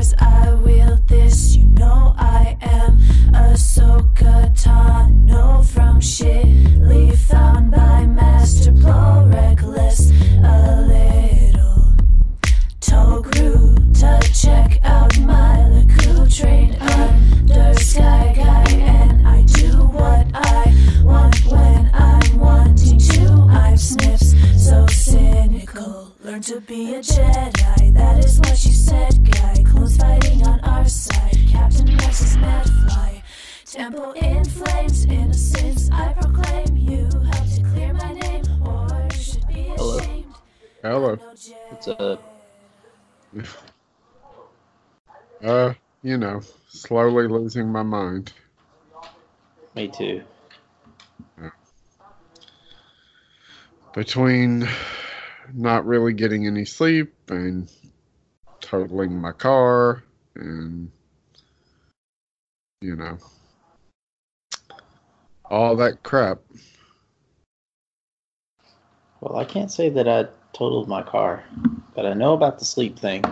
as I wield this. You know I am Ahsoka Tano from Shitly, found by Master Blow, reckless a little. Togru to check out my Laku, trained under Sky Guy, and I do what I want when I'm wanting to. I'm Snips, so cynical. Learn to be a Jedi, that is what you said, guy. Clones fighting on our side, Captain Rex mad fly. Temple in flames, innocence I proclaim. You help to clear my name, or should be ashamed. Hello. What's up? Slowly losing my mind. Me too. Between not really getting any sleep and totaling my car and, all that crap. Well, I can't say that I totaled my car, but I know about the sleep thing.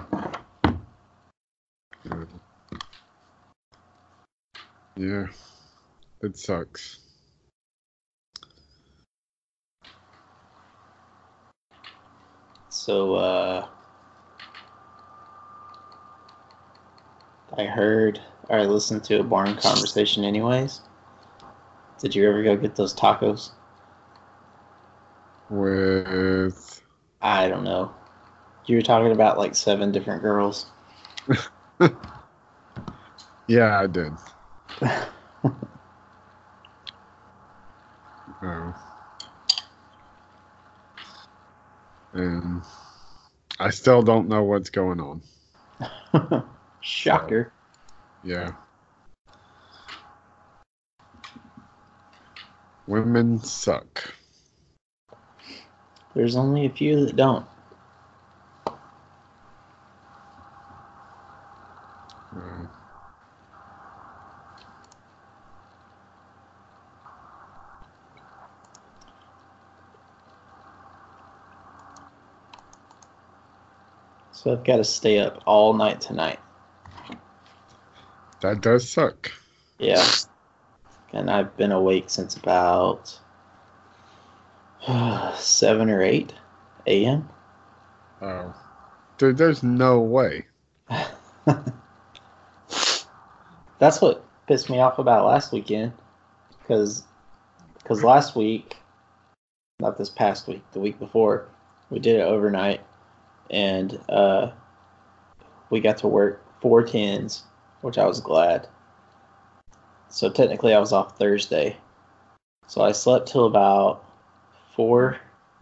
Yeah, it sucks. So, I listened to a barn conversation anyways. Did you ever go get those tacos? With... I don't know. You were talking about like 7 different girls. Yeah, I did. And I still don't know what's going on. Shocker. So, yeah. Women suck. There's only a few that don't. So I've got to stay up all night tonight. That does suck. Yeah. And I've been awake since about 7 or 8 a.m. Oh. Dude, there's no way. That's what pissed me off about last weekend. Because last week, not this past week, the week before, we did it overnight. And we got to work 4 10s, which I was glad. So technically I was off Thursday. So I slept till about 4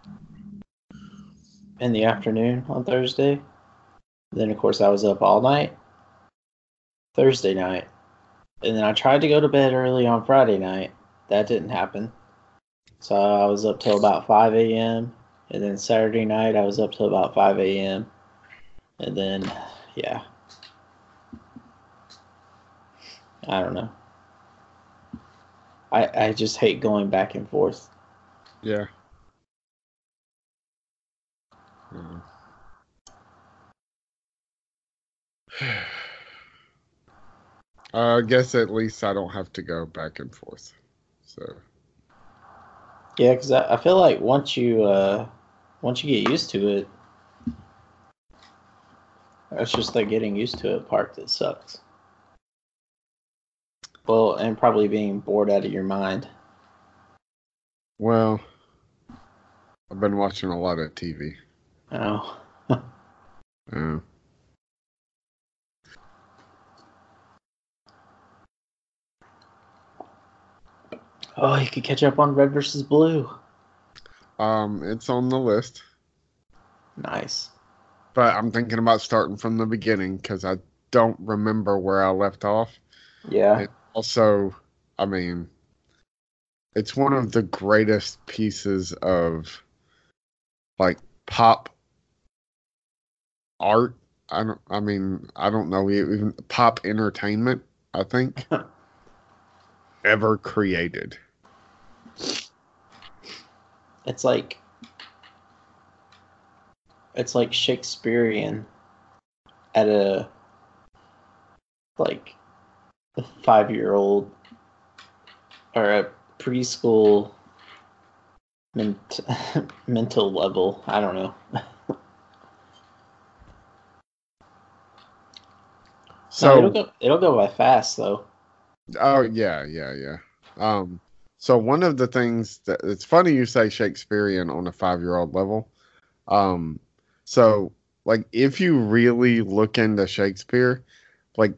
in the afternoon on Thursday. Then, of course, I was up all night Thursday night. And then I tried to go to bed early on Friday night. That didn't happen. So I was up till about 5 a.m. And then Saturday night I was up till about 5 a.m. And then, yeah. I don't know. I just hate going back and forth. Yeah. I guess at least I don't have to go back and forth. So. Yeah, because I feel like once you get used to it, that's just the getting used to it part that sucks. Well, and probably being bored out of your mind. Well, I've been watching a lot of TV. Oh. Yeah. Oh, you could catch up on Red versus Blue. It's on the list. Nice. But I'm thinking about starting from the beginning because I don't remember where I left off. Yeah. And also, I mean, it's one of the greatest pieces of like pop art. I don't know, even pop entertainment, I think, ever created. It's like Shakespearean at a like a 5-year-old or a preschool mental level. I don't know. So no, it'll go by fast though. oh yeah. So one of the things that it's funny you say Shakespearean on a 5-year-old level. Um, so like if you really look into Shakespeare, like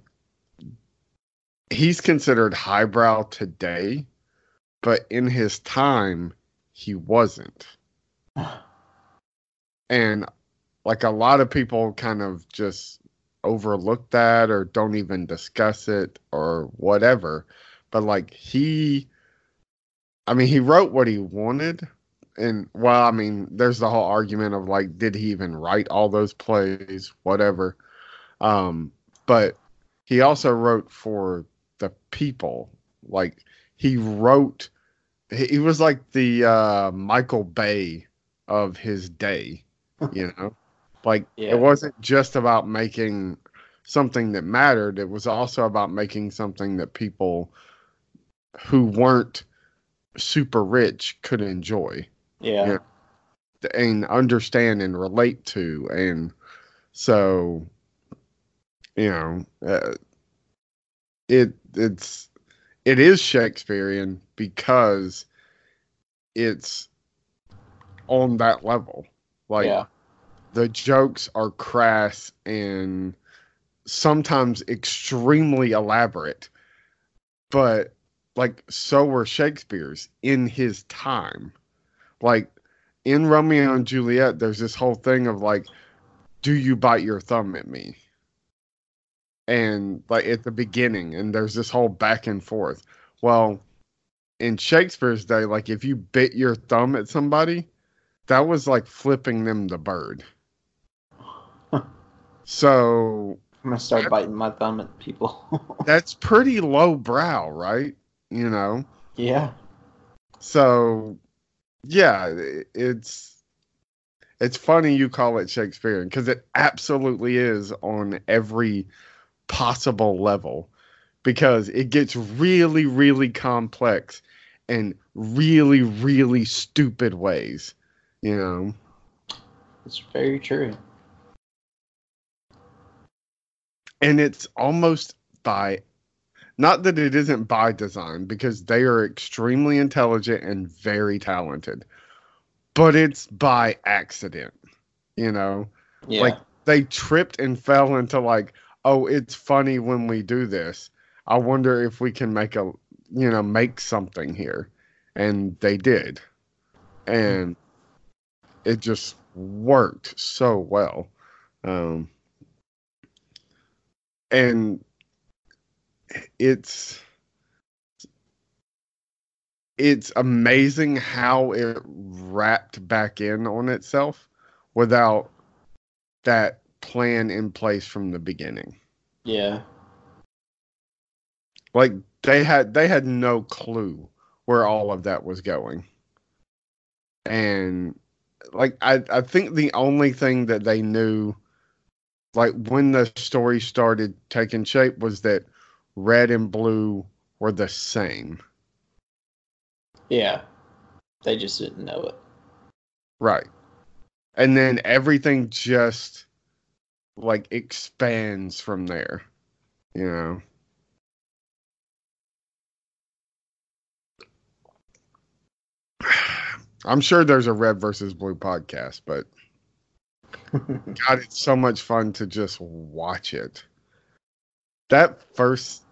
he's considered highbrow today, but in his time he wasn't. And like a lot of people kind of just overlook that or don't even discuss it or whatever. But like he wrote what he wanted. And well, I mean, there's the whole argument of like, did he even write all those plays? Whatever. But he also wrote for the people. Like he was like the Michael Bay of his day, you know? Like Yeah. it wasn't just about making something that mattered. It was also about making something that people who weren't super rich could enjoy. Yeah. You know, and understand and relate to. And so, it is Shakespearean because it's on that level. Like Yeah. the jokes are crass and sometimes extremely elaborate, but like so were Shakespeare's in his time. Like in Romeo and Juliet, there's this whole thing of like, do you bite your thumb at me? And like at the beginning, and there's this whole back and forth. Well, in Shakespeare's day, like if you bit your thumb at somebody, that was like flipping them the bird. So I'm gonna start biting my thumb at people. that's pretty low brow, right? You know? Yeah. So yeah, it's funny you call it Shakespearean because it absolutely is on every possible level because it gets really, really complex in really, really stupid ways, you know? It's very true. And it's almost by, not that it isn't by design because they are extremely intelligent and very talented, but it's by accident, you know? Yeah. Like they tripped and fell into like, oh, it's funny when we do this. I wonder if we can make something here. And they did. And it just worked so well. And it's amazing how it wrapped back in on itself without that plan in place from the beginning. Yeah. Like they had no clue where all of that was going. And like I think the only thing that they knew like when the story started taking shape was that red and blue were the same. Yeah. They just didn't know it. Right. And then everything just like expands from there, you know. I'm sure there's a red versus blue podcast, but God, it's so much fun to just watch it. The first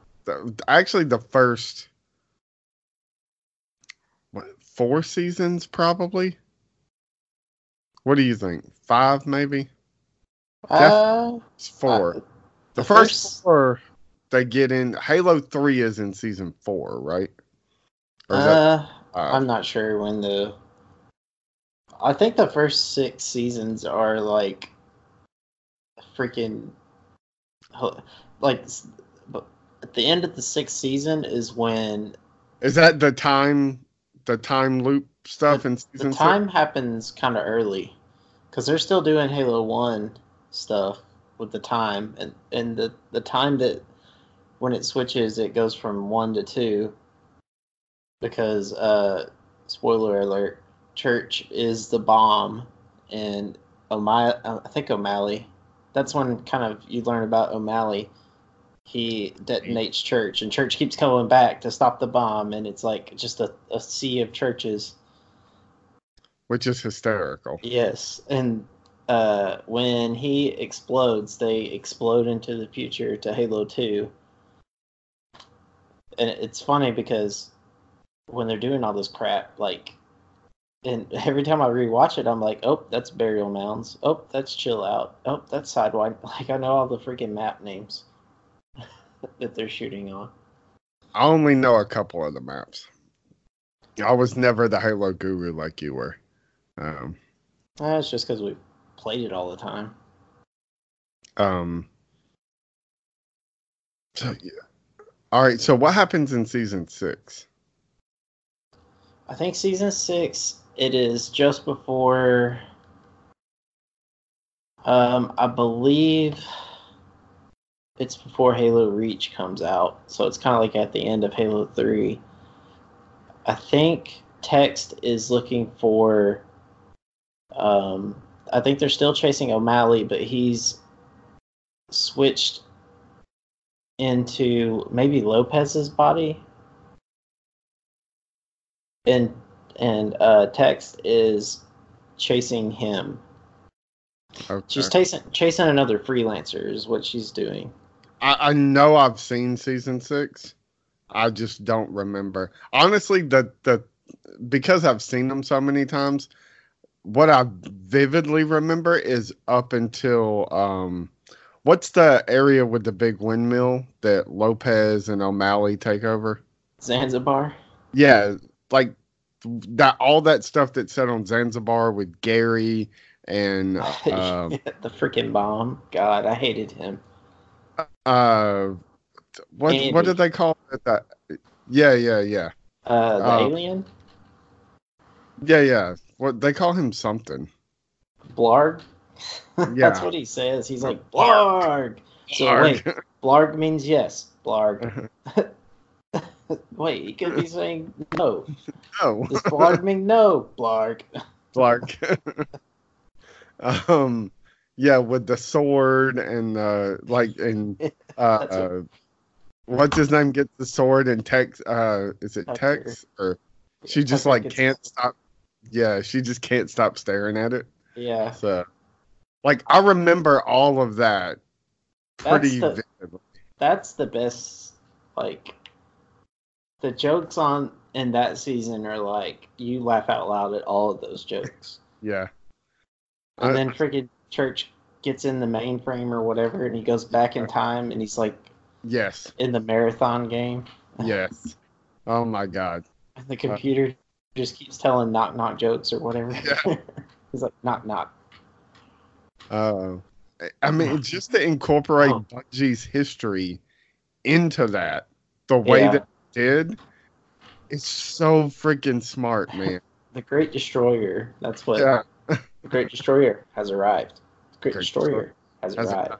4 seasons, probably. What do you think? 5, maybe? It's 4. The first 4, they get in. Halo 3 is in season 4, right? Or is that I'm not sure when I think the first 6 seasons are like freaking like at the end of the 6th season is when is that the time loop stuff in season 6? The time happens kind of early because they're still doing Halo 1 stuff with the time and the time that when it switches, it goes from 1 to 2 because spoiler alert, Church is the bomb, and I think O'Malley. That's when kind of you learn about O'Malley. He detonates Church, and Church keeps coming back to stop the bomb, and it's like just a sea of churches. Which is hysterical. Yes, and when he explodes, they explode into the future to Halo 2. And it's funny because when they're doing all this crap, like, and every time I rewatch it, I'm like, oh, that's Burial Mounds. Oh, that's Chill Out. Oh, that's Sidewind. Like, I know all the freaking map names that they're shooting on. I only know a couple of the maps. I was never the Halo guru like you were. It's just because we played it all the time. So, yeah. All right, so what happens in Season 6? I think Season 6, it is just before... I believe it's before Halo Reach comes out. So it's kind of like at the end of Halo 3. I think Text is looking for... I think they're still chasing O'Malley, but he's switched into maybe Lopez's body. And Text is chasing him. Okay. She's chasing another freelancer is what she's doing. I know I've seen Season 6. I just don't remember. Honestly, because I've seen them so many times, what I vividly remember is up until what's the area with the big windmill that Lopez and O'Malley take over? Zanzibar? Yeah, like that. All that stuff that's said on Zanzibar with Gary and the freaking bomb. God, I hated him. What did they call it? That yeah. The alien? Yeah. What they call him something. Blarg? Yeah. That's what he says. He's like, Blarg! So wait, Blarg means yes. Blarg. Wait, he could be saying no. No. Does Blarg mean no? Blarg. Blarg. Yeah, with the sword and what's his name gets the sword and Tex is it Tucker. Tex or she just Tucker like gets can't stop. Yeah, she just can't stop staring at it. Yeah. So, like, I remember all of that pretty vividly. That's the best. Like, the jokes in that season are like you laugh out loud at all of those jokes. Yeah. And then freaking Church gets in the mainframe or whatever, and he goes back in time, and he's like, yes, in the marathon game. Yes. Oh my God. And the computer just keeps telling knock knock jokes or whatever. Yeah. He's like knock knock. I mean, just to incorporate Bungie's history into that, the way that it did, it's so freaking smart, man. The Great Destroyer. That's what. Yeah. The Great Destroyer has arrived. The Great Destroyer has arrived.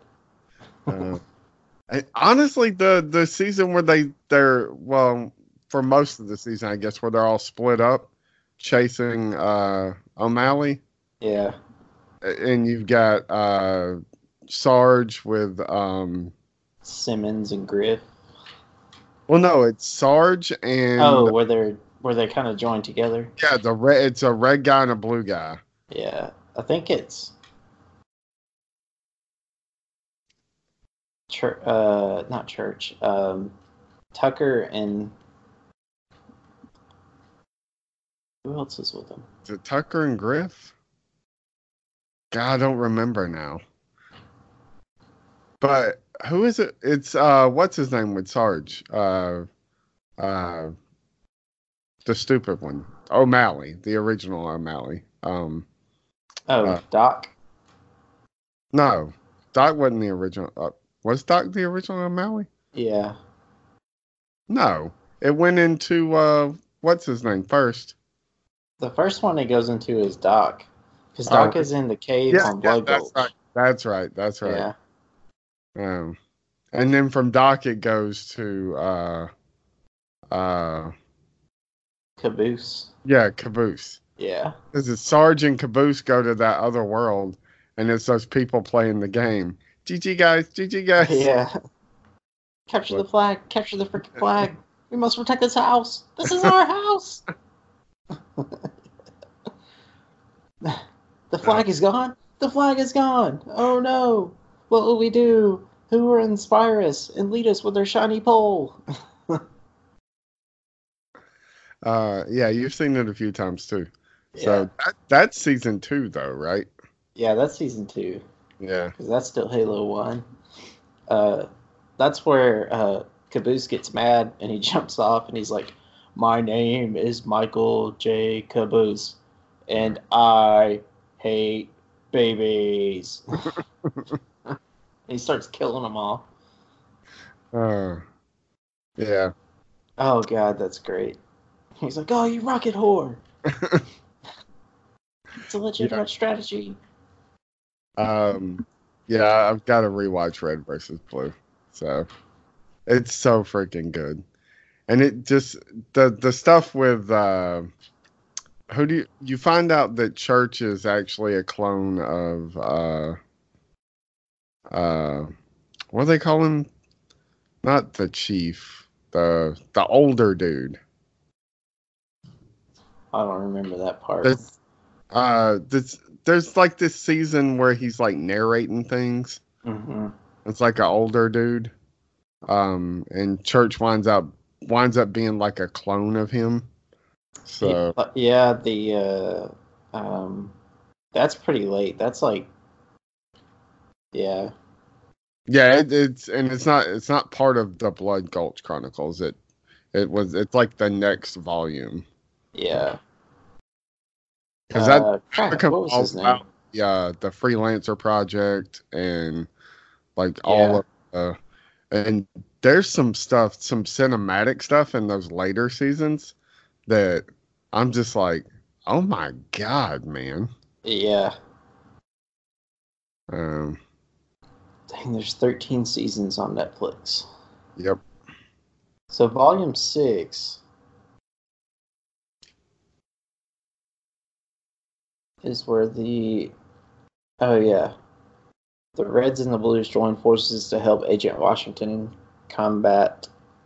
Honestly, the season where they're for most of the season, I guess, where they're all split up chasing O'Malley. Yeah. And you've got Sarge with Simmons and Griff. Well, no, it's Sarge and where they kind of join together. Yeah, it's a red guy and a blue guy. Yeah, I think it's not Church. Tucker and who else is with them? Is it Tucker and Griff? God, I don't remember now. But who is it? It's what's his name with Sarge? The stupid one. O'Malley, the original O'Malley. Doc? No. Doc wasn't the original. Was Doc the original O'Malley? Yeah. No. It went into what's his name first? The first one it goes into is Doc. Because Doc is in the cave on Blood Gulch. That's right. Yeah. And then from Doc it goes to Caboose. yeah, Caboose. Yeah. Because it's Sarge and Caboose go to that other world, and it's those people playing the game. GG guys, GG guys. Yeah. Capture the flag. Capture the freaking flag. We must protect this house. This is our house. The flag is gone. The flag is gone. Oh no. What will we do? Who will inspire us and lead us with their shiny pole? Yeah, you've seen it a few times too. Yeah. So that's season 2 though, right? Yeah, that's season 2. Yeah. Because that's still Halo 1. That's where Caboose gets mad and he jumps off and he's like, "My name is Michael J. Caboose, and I hate babies." He starts killing them all. Yeah. Oh, God, that's great. He's like, "Oh, you rocket whore." It's a legitimate strategy. Yeah, I've got to rewatch Red versus Blue. So it's so freaking good. And it just the stuff with who do you find out that Church is actually a clone of what do they call him? Not the chief, the older dude. I don't remember that part. There's like this season where he's like narrating things. Mm-hmm. It's like an older dude. And Church winds up being like a clone of him. So yeah, that's pretty late. That's like, yeah. Yeah, it's not part of the Blood Gulch Chronicles. It's like the next volume. Yeah. Because that what was his name? Yeah, the Freelancer Project and like all of and there's some cinematic stuff in those later seasons that I'm just like, oh my God, man. Yeah. Dang, there's 13 seasons on Netflix. Yep. So volume 6 is where the Reds and the Blues join forces to help Agent Washington combat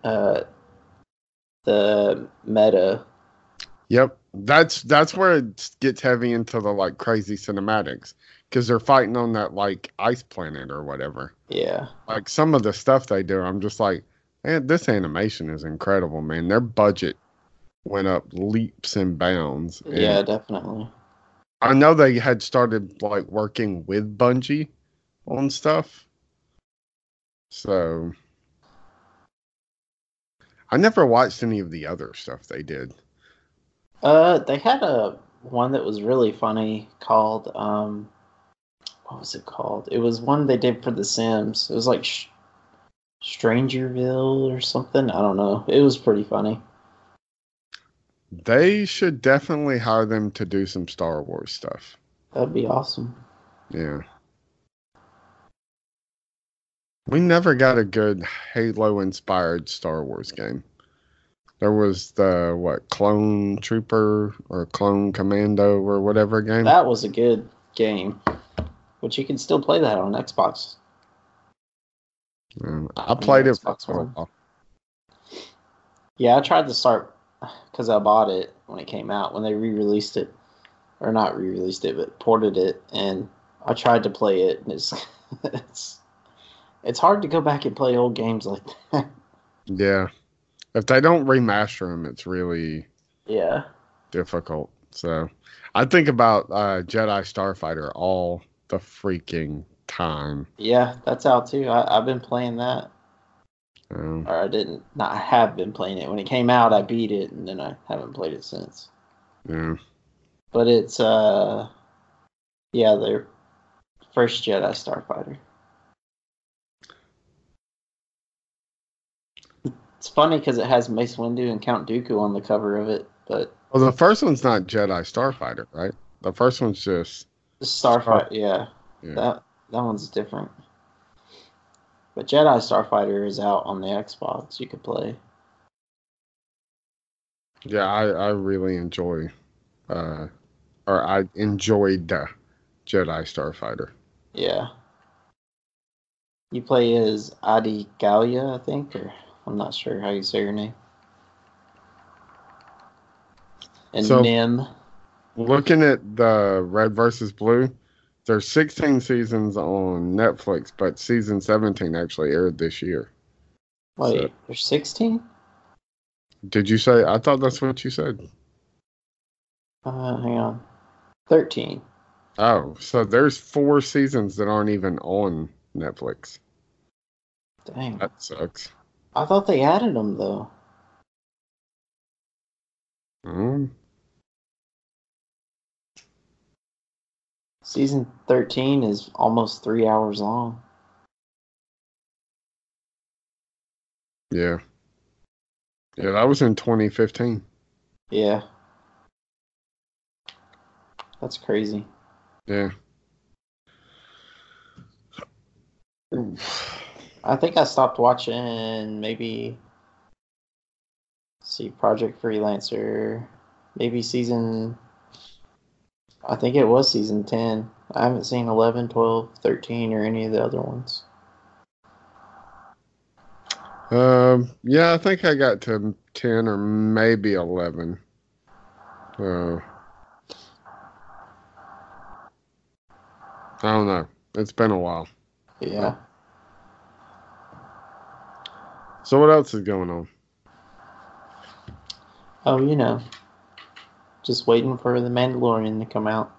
the meta. Yep, that's where it gets heavy into the like crazy cinematics because they're fighting on that like ice planet or whatever. Yeah, like some of the stuff they do, I'm just like, man, this animation is incredible, man. Their budget went up leaps and bounds. Yeah, definitely. I know they had started like working with Bungie on stuff. So I never watched any of the other stuff they did. They had one that was really funny called what was it called? It was one they did for The Sims. It was like Strangerville or something. I don't know. It was pretty funny. They should definitely hire them to do some Star Wars stuff. That'd be awesome. Yeah. We never got a good Halo-inspired Star Wars game. There was the, Clone Trooper or Clone Commando or whatever game. That was a good game. But you can still play that on Xbox. I played it Xbox for a One. while. Yeah, I tried to start because I bought it when it came out, when they re-released it. Or not re-released it, but ported it. And I tried to play it. And it's hard to go back and play old games like that. Yeah. If they don't remaster them, it's really difficult. So I think about Jedi Starfighter all the freaking time. Yeah, that's out too. I've been playing that. Or I have been playing it. When it came out, I beat it, and then I haven't played it since. Yeah. But it's, their first Jedi Starfighter. It's funny because it has Mace Windu and Count Dooku on the cover of it, but... Well, the first one's not Jedi Starfighter, right? The first one's just... Starfighter, yeah. That one's different. But Jedi Starfighter is out on the Xbox. You could play. Yeah, I really enjoy, or I enjoyed Jedi Starfighter. Yeah. You play as Adi Gallia, I think, or I'm not sure how you say her name. And So, Nim. looking at the Red versus Blue, there's 16 seasons on Netflix, but season 17 actually aired this year. Wait, So, there's 16? did you say? I thought that's what you said. Hang on. 13. Oh, so there's 4 seasons that aren't even on Netflix. Dang. That sucks. I thought they added them, though. Season 13 is almost 3 hours long. Yeah. Yeah, that was in 2015. Yeah. That's crazy. Yeah. I think I stopped watching maybe Project Freelancer, maybe I think it was season 10. I haven't seen 11, 12, 13 or any of the other ones. Yeah, I think I got to 10 or maybe 11. I don't know. It's been a while. Yeah. So what else is going on? Oh, just waiting for The Mandalorian to come out.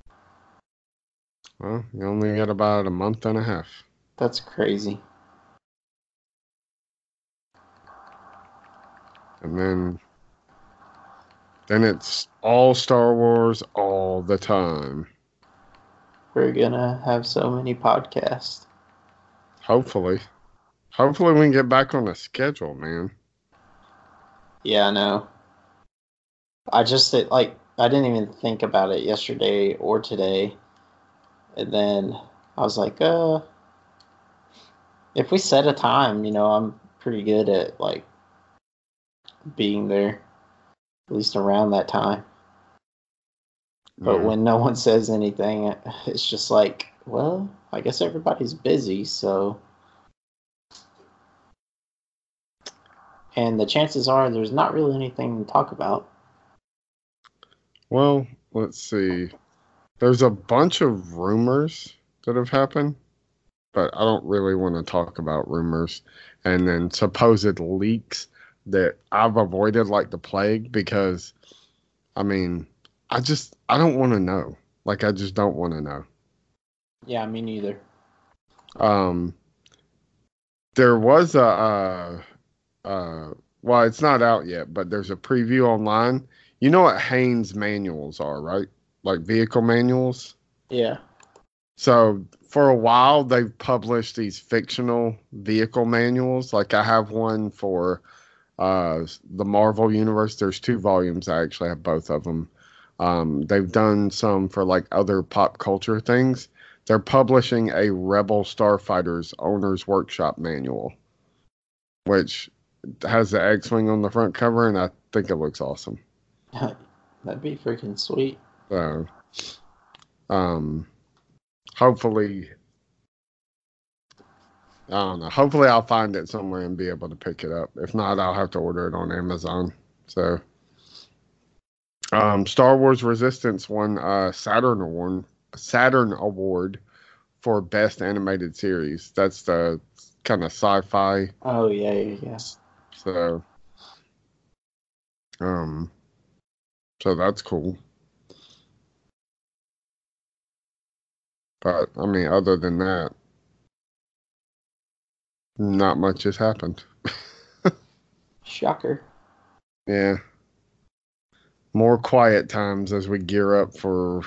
Well, you only got about a month and a half. That's crazy. And then it's all Star Wars all the time. We're gonna have so many podcasts. Hopefully. Hopefully we can get back on the schedule, man. Yeah, I know. I didn't even think about it yesterday or today. And then I was like, if we set a time, I'm pretty good at being there, at least around that time. But when no one says anything, it's just like, well, I guess everybody's busy, so. And the chances are there's not really anything to talk about. Well, let's see. There's a bunch of rumors that have happened, but I don't really want to talk about rumors. And then supposed leaks that I've avoided like the plague because, I mean, I don't want to know. Like, I just don't want to know. Yeah, me neither. There was well, it's not out yet, but there's a preview online. You know what Haynes manuals are, right? Like vehicle manuals. Yeah. So for a while, they've published these fictional vehicle manuals. Like I have one for the Marvel Universe. There's 2 volumes. I actually have both of them. They've done some for like other pop culture things. They're publishing a Rebel Starfighters Owner's Workshop manual, which has the X-Wing on the front cover, and I think it looks awesome. That'd be freaking sweet. So, hopefully, I don't know. Hopefully, I'll find it somewhere and be able to pick it up. If not, I'll have to order it on Amazon. So, Star Wars Resistance won a Saturn Award for Best Animated Series. That's the kind of sci-fi. Oh yeah. So, so that's cool. But I mean, other than that, not much has happened. Shocker. Yeah. More quiet times as we gear up for,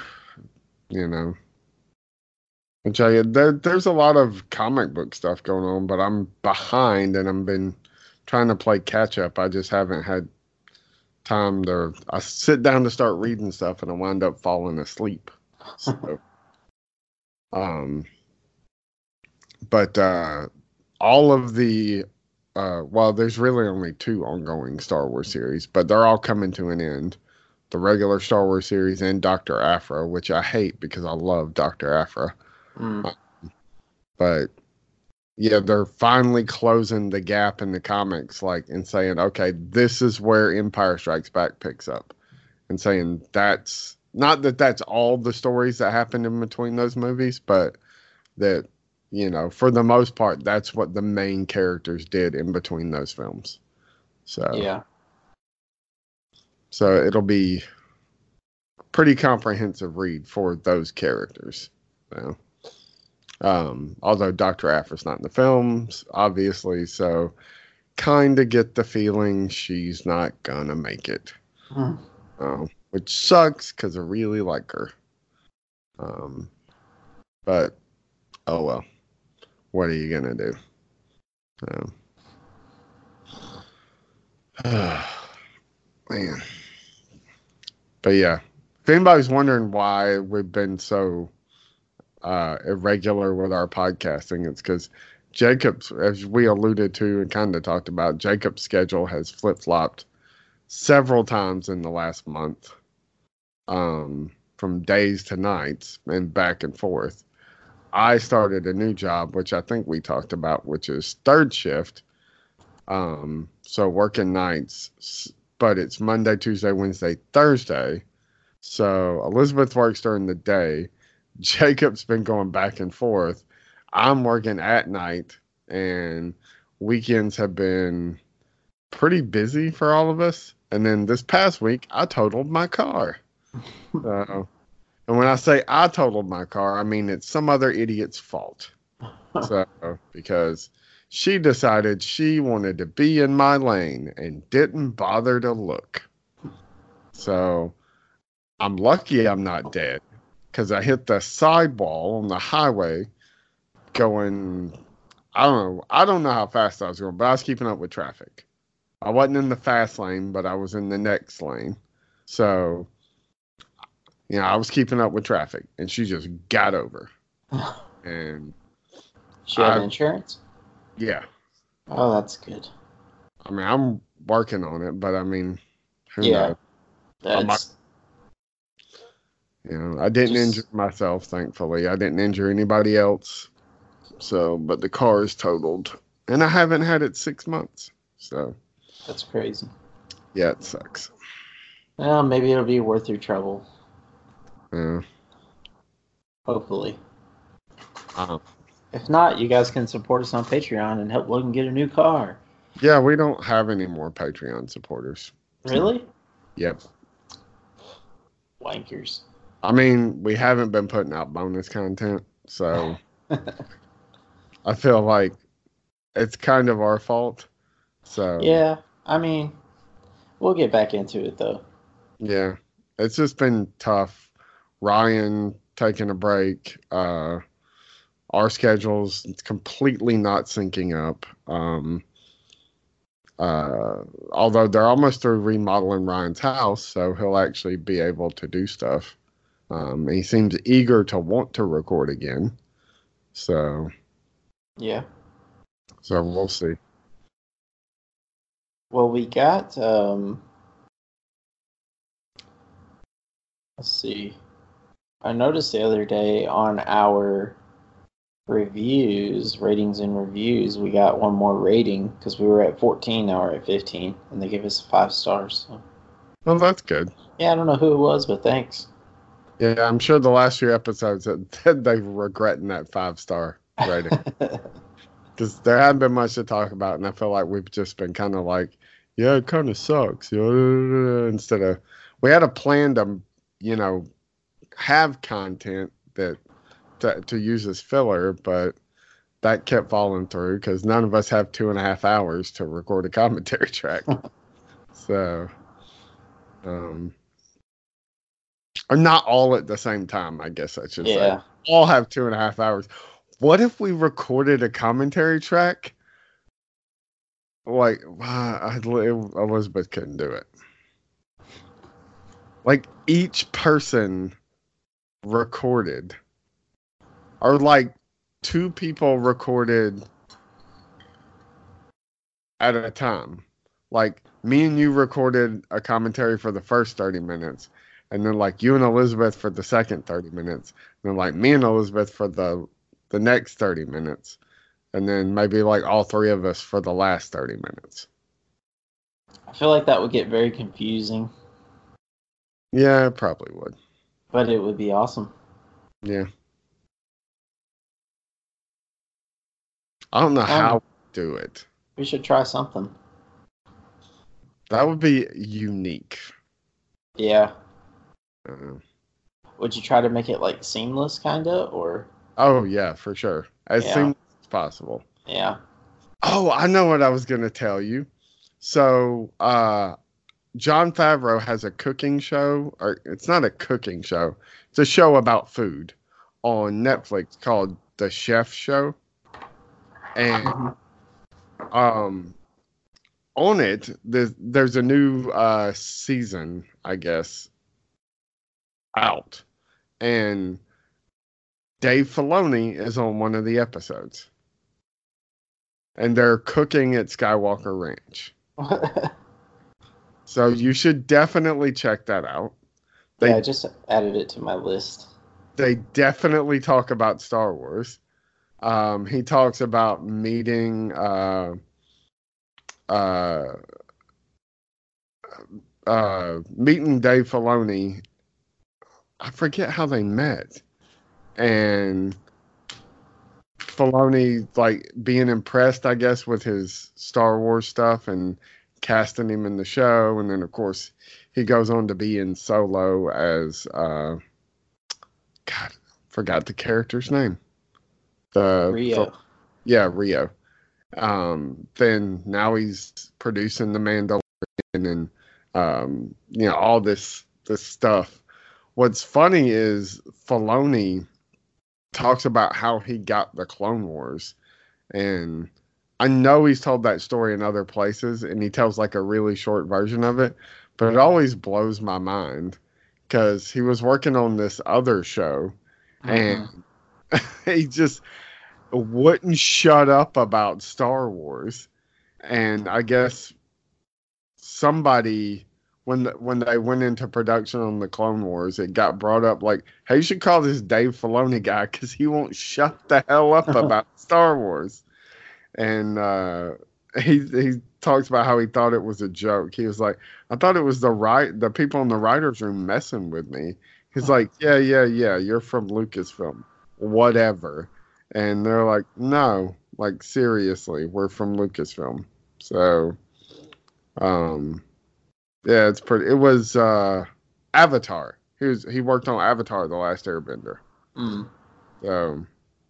I'll tell you, there's a lot of comic book stuff going on, but I'm behind and I've been trying to play catch up. I just haven't had time I sit down to start reading stuff and I wind up falling asleep. So, but all of the well, there's really only 2 ongoing Star Wars series, but they're all coming to an end. The regular Star Wars series and Dr. Aphra, which I hate because I love Dr. Aphra. Mm. But yeah, they're finally closing the gap in the comics, like, and saying, okay, this is where Empire Strikes Back picks up, and saying that's not that that's all the stories that happened in between those movies, but that, you know, for the most part, that's what the main characters did in between those films. So Yeah. So it'll be a pretty comprehensive read for those characters. So, although Dr. Aphra's not in the films, obviously, so kind of get the feeling she's not gonna make it. Mm. Which sucks because I really like her. But, oh well. What are you gonna do? Man. But yeah, if anybody's wondering why we've been so irregular with our podcasting, it's because Jacob's, as we alluded to and kind of talked about, Jacob's schedule has flip-flopped several times in the last month, from days to nights and back and forth. I started a new job, which I think we talked about, which is third shift. So working nights, but it's Monday, Tuesday, Wednesday, Thursday. So Elizabeth works during the day. Jacob's been going back and forth. I'm working at night, and weekends have been pretty busy for all of us. And then this past week, I totaled my car. And when I say I totaled my car, I mean it's some other idiot's fault. So, because she decided she wanted to be in my lane and didn't bother to look. So, I'm lucky I'm not dead, because I hit the sidewall on the highway going, I don't know how fast I was going, but I was keeping up with traffic. I wasn't in the fast lane, but I was in the next lane. So, you know, I was keeping up with traffic, and she just got over. And she had insurance? Yeah. Oh, that's good. I mean, I'm working on it, but I mean, who yeah, knows? You know, I didn't injure myself, thankfully. I didn't injure anybody else. So, but the car is totaled, and I haven't had it 6 months. So that's crazy. Yeah, it sucks. Well, maybe it'll be worth your trouble. Yeah. Hopefully. If not, you guys can support us on Patreon and help Logan get a new car. Yeah, we don't have any more Patreon supporters. Really? Yep. Wankers. I mean, we haven't been putting out bonus content, so I feel like it's kind of our fault. So yeah, I mean, we'll get back into it though. Yeah, it's just been tough. Ryan taking a break. Our schedules completely not syncing up. Although they're almost through remodeling Ryan's house, so he'll actually be able to do stuff. He seems eager to want to record again. So yeah. So we'll see. Well, we got let's see. I noticed the other day on our ratings and reviews, we got one more rating because we were at 14, now we're at 15, and they gave us 5 stars. So. Well, that's good. Yeah, I don't know who it was, but thanks. Yeah, I'm sure the last few episodes that they're regretting that 5-star rating. Because there hadn't been much to talk about, and I feel like we've just been kind of like, yeah, it kind of sucks. Instead of, we had a plan to, you know, have content that to use as filler, but that kept falling through because none of us have 2.5 hours to record a commentary track. So, or not all at the same time, I guess I should say. All have 2.5 hours. What if we recorded a commentary track? Like, Elizabeth couldn't do it. Like, each person recorded, or like 2 people recorded at a time. Like me and you recorded a commentary for the first 30 minutes, and then like you and Elizabeth for the second 30 minutes, and then like me and Elizabeth for the next 30 minutes, and then maybe like all three of us for the last 30 minutes. I feel like that would get very confusing. Yeah, it probably would. But it would be awesome. Yeah. I don't know how to do it. We should try something. That would be unique. Yeah. Uh, Would you try to make it like seamless, kind of, or? Oh yeah, for sure. As seamless as possible. Yeah. Oh, I know what I was gonna tell you. So, Jon Favreau has a cooking show, or it's not a cooking show. It's a show about food on Netflix called The Chef Show, and on it, there's a new season, I guess, out, and Dave Filoni is on one of the episodes, and they're cooking at Skywalker Ranch. So you should definitely check that out. Yeah, I just added it to my list. They definitely talk about Star Wars. He talks about meeting meeting Dave Filoni. I forget how they met. And Filoni like being impressed, I guess, with his Star Wars stuff and casting him in the show. And then of course he goes on to be in Solo as God, forgot the character's name. Rio. Rio. Then now he's producing The Mandalorian and all this stuff. What's funny is Filoni talks about how he got the Clone Wars, and I know he's told that story in other places, and he tells like a really short version of it, but it always blows my mind because he was working on this other show, and he just wouldn't shut up about Star Wars. And I guess somebody, when they went into production on the Clone Wars, it got brought up like, hey, you should call this Dave Filoni guy because he won't shut the hell up about Star Wars. And he talks about how he thought it was a joke. He was like, I thought it was the people in the writers' room messing with me. He's like, yeah, you're from Lucasfilm, whatever. And they're like, no, like seriously, we're from Lucasfilm. So, yeah, it's pretty. It was Avatar. He worked on Avatar: The Last Airbender. So,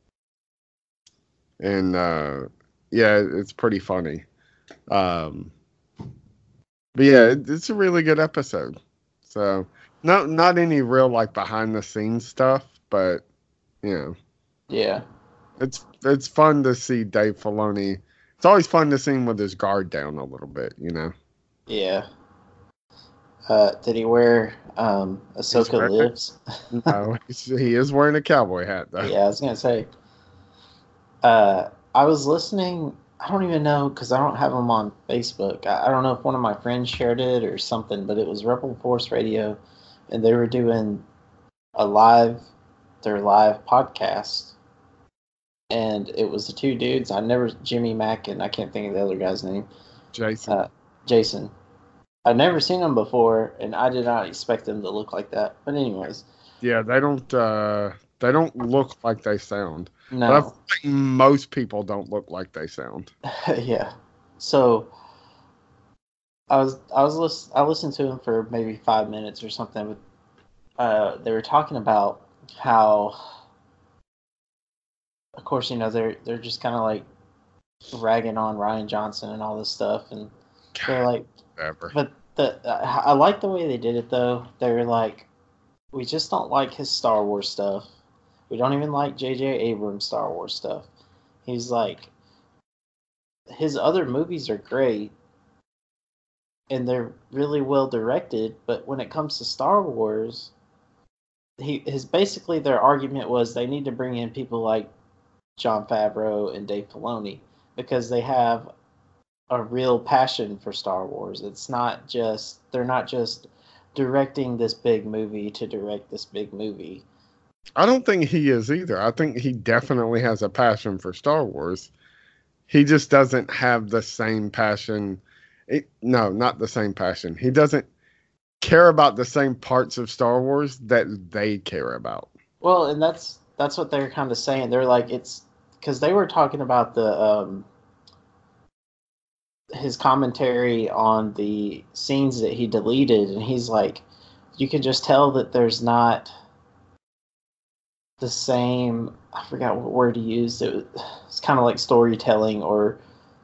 and yeah, it's pretty funny. But yeah, it's a really good episode. So, not any real like behind the scenes stuff, but Yeah. It's fun to see Dave Filoni. It's always fun to see him with his guard down a little bit, Yeah. Did he wear Ahsoka Lives? No, he is wearing a cowboy hat, though. Yeah, I was going to say. I was listening, I don't even know, because I don't have them on Facebook. I don't know if one of my friends shared it or something, but it was Rebel Force Radio, and they were doing their live podcast. And it was the two dudes. Jimmy Mack, and I can't think of the other guy's name. Jason. I'd never seen them before, and I did not expect them to look like that. But anyways. Yeah, they don't look like they sound. No. But I think most people don't look like they sound. Yeah. So I listened to them for maybe 5 minutes or something. But they were talking about how, of course, they're just kind of like ragging on Rian Johnson and all this stuff, and they're like, Ever. but I like the way they did it though. They were like, we just don't like his Star Wars stuff. We don't even like J.J. Abrams' Star Wars stuff. He's like, his other movies are great, and they're really well directed. But when it comes to Star Wars, basically their argument was they need to bring in people like Jon Favreau and Dave Filoni because they have a real passion for Star Wars. They're not just directing this big movie to direct this big movie. I don't think he is either. I think he definitely has a passion for Star Wars. He just doesn't have the same passion. No, not the same passion. He doesn't care about the same parts of Star Wars that they care about. Well, and that's what they're kind of saying. They're like, it's because they were talking about the his commentary on the scenes that he deleted, and he's like, you can just tell that there's not the same. I forgot what word he used. It's kind of like storytelling or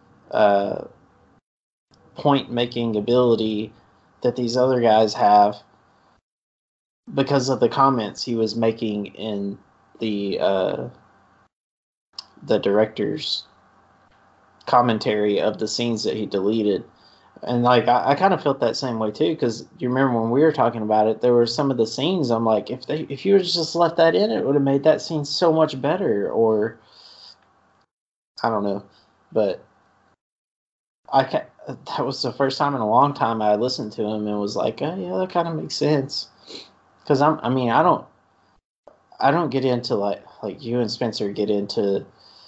point making ability that these other guys have because of the comments he was making in the director's commentary of the scenes that he deleted. And like I kind of felt that same way too, because you remember when we were talking about it, there were some of the scenes I'm like, if you had just left that in, it would have made that scene so much better. Or I don't know, but that was the first time in a long time I listened to him and was like, oh, yeah, that kind of makes sense. Because I don't get into like you and Spencer get into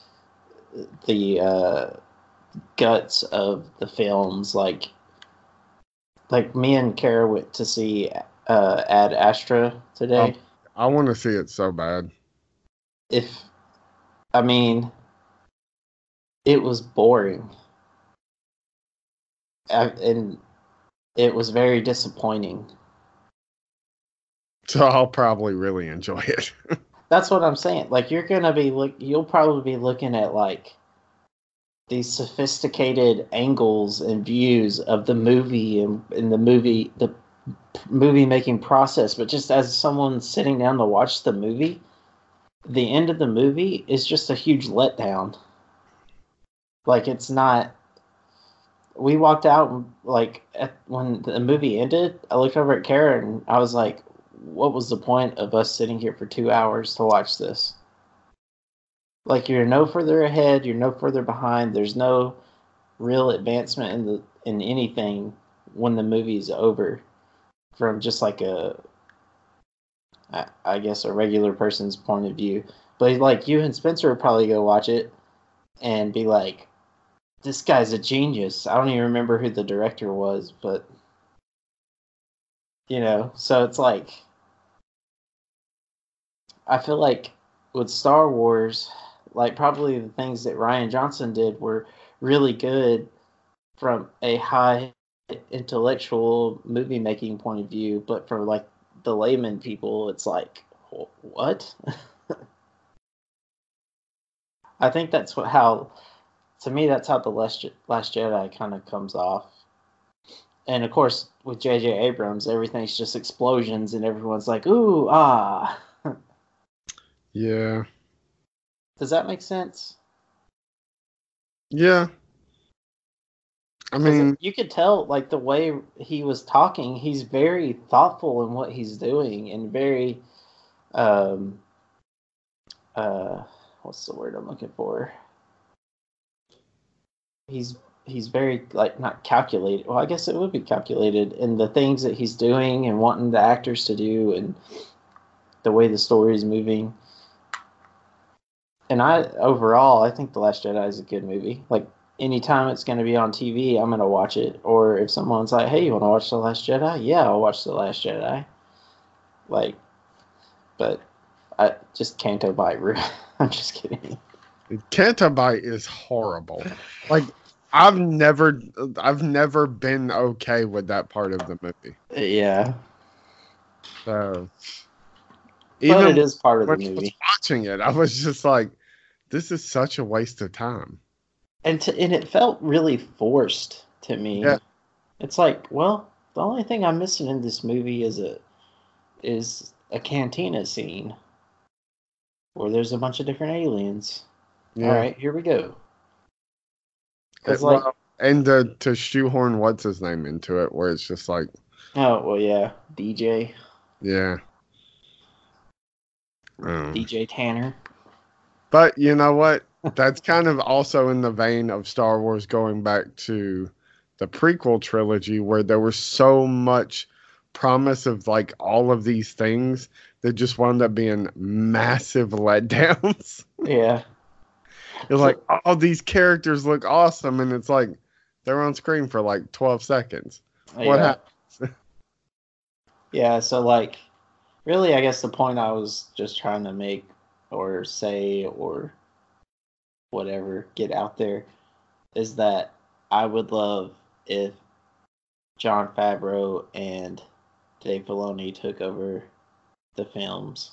the guts of the films. Like me and Kara went to see Ad Astra today. I want to see it so bad. It was boring. And it was very disappointing. So I'll probably really enjoy it. That's what I'm saying. Like you'll probably be looking at like these sophisticated angles and views of the movie and the movie making process, but just as someone sitting down to watch the movie, the end of the movie is just a huge letdown. Like it's not. We walked out and like when the movie ended, I looked over at Kara and I was like, what was the point of us sitting here for 2 hours to watch this? Like you're no further ahead, you're no further behind. There's no real advancement in anything when the movie's over, from just like I guess a regular person's point of view. But like you and Spencer would probably go watch it and be like, this guy's a genius. I don't even remember who the director was, but so it's like I feel like with Star Wars, like probably the things that Rian Johnson did were really good from a high intellectual movie making point of view, but for like the layman people, it's like, what? I think that's to me, that's how the Last Jedi kind of comes off. And of course, with J.J. Abrams, everything's just explosions and everyone's like, ooh, ah. Yeah. Does that make sense? Yeah. I mean, you could tell, like, the way he was talking, he's very thoughtful in what he's doing and very, what's the word I'm looking for? He's very, like, not calculated. Well, I guess it would be calculated in the things that he's doing and wanting the actors to do and the way the story is moving. And overall, I think The Last Jedi is a good movie. Like, anytime it's going to be on TV, I'm going to watch it. Or if someone's like, hey, you want to watch The Last Jedi? Yeah, I'll watch The Last Jedi. Like, but I just Canto Bight. I'm just kidding. Canto Bight is horrible. Like, I've never been okay with that part of the movie. Yeah. So, even it is part of the movie. When I was watching it, I was just like, this is such a waste of time. And it felt really forced to me. Yeah. It's like, well, the only thing I'm missing in this movie is a cantina scene where there's a bunch of different aliens. Yeah. All right, here we go. And to shoehorn what's his name into it, where it's just like, oh well, yeah, DJ. Yeah. DJ Tanner. But you know what? that's kind of also in the vein of Star Wars going back to the prequel trilogy where there was so much promise of like all of these things that just wound up being massive letdowns. Yeah. It's like, all these characters look awesome, and it's like they're on screen for like 12 seconds. What happened? Yeah, so like really I guess the point I was just trying to make or say or whatever get out there is that I would love if Jon Favreau and Dave Filoni took over the films.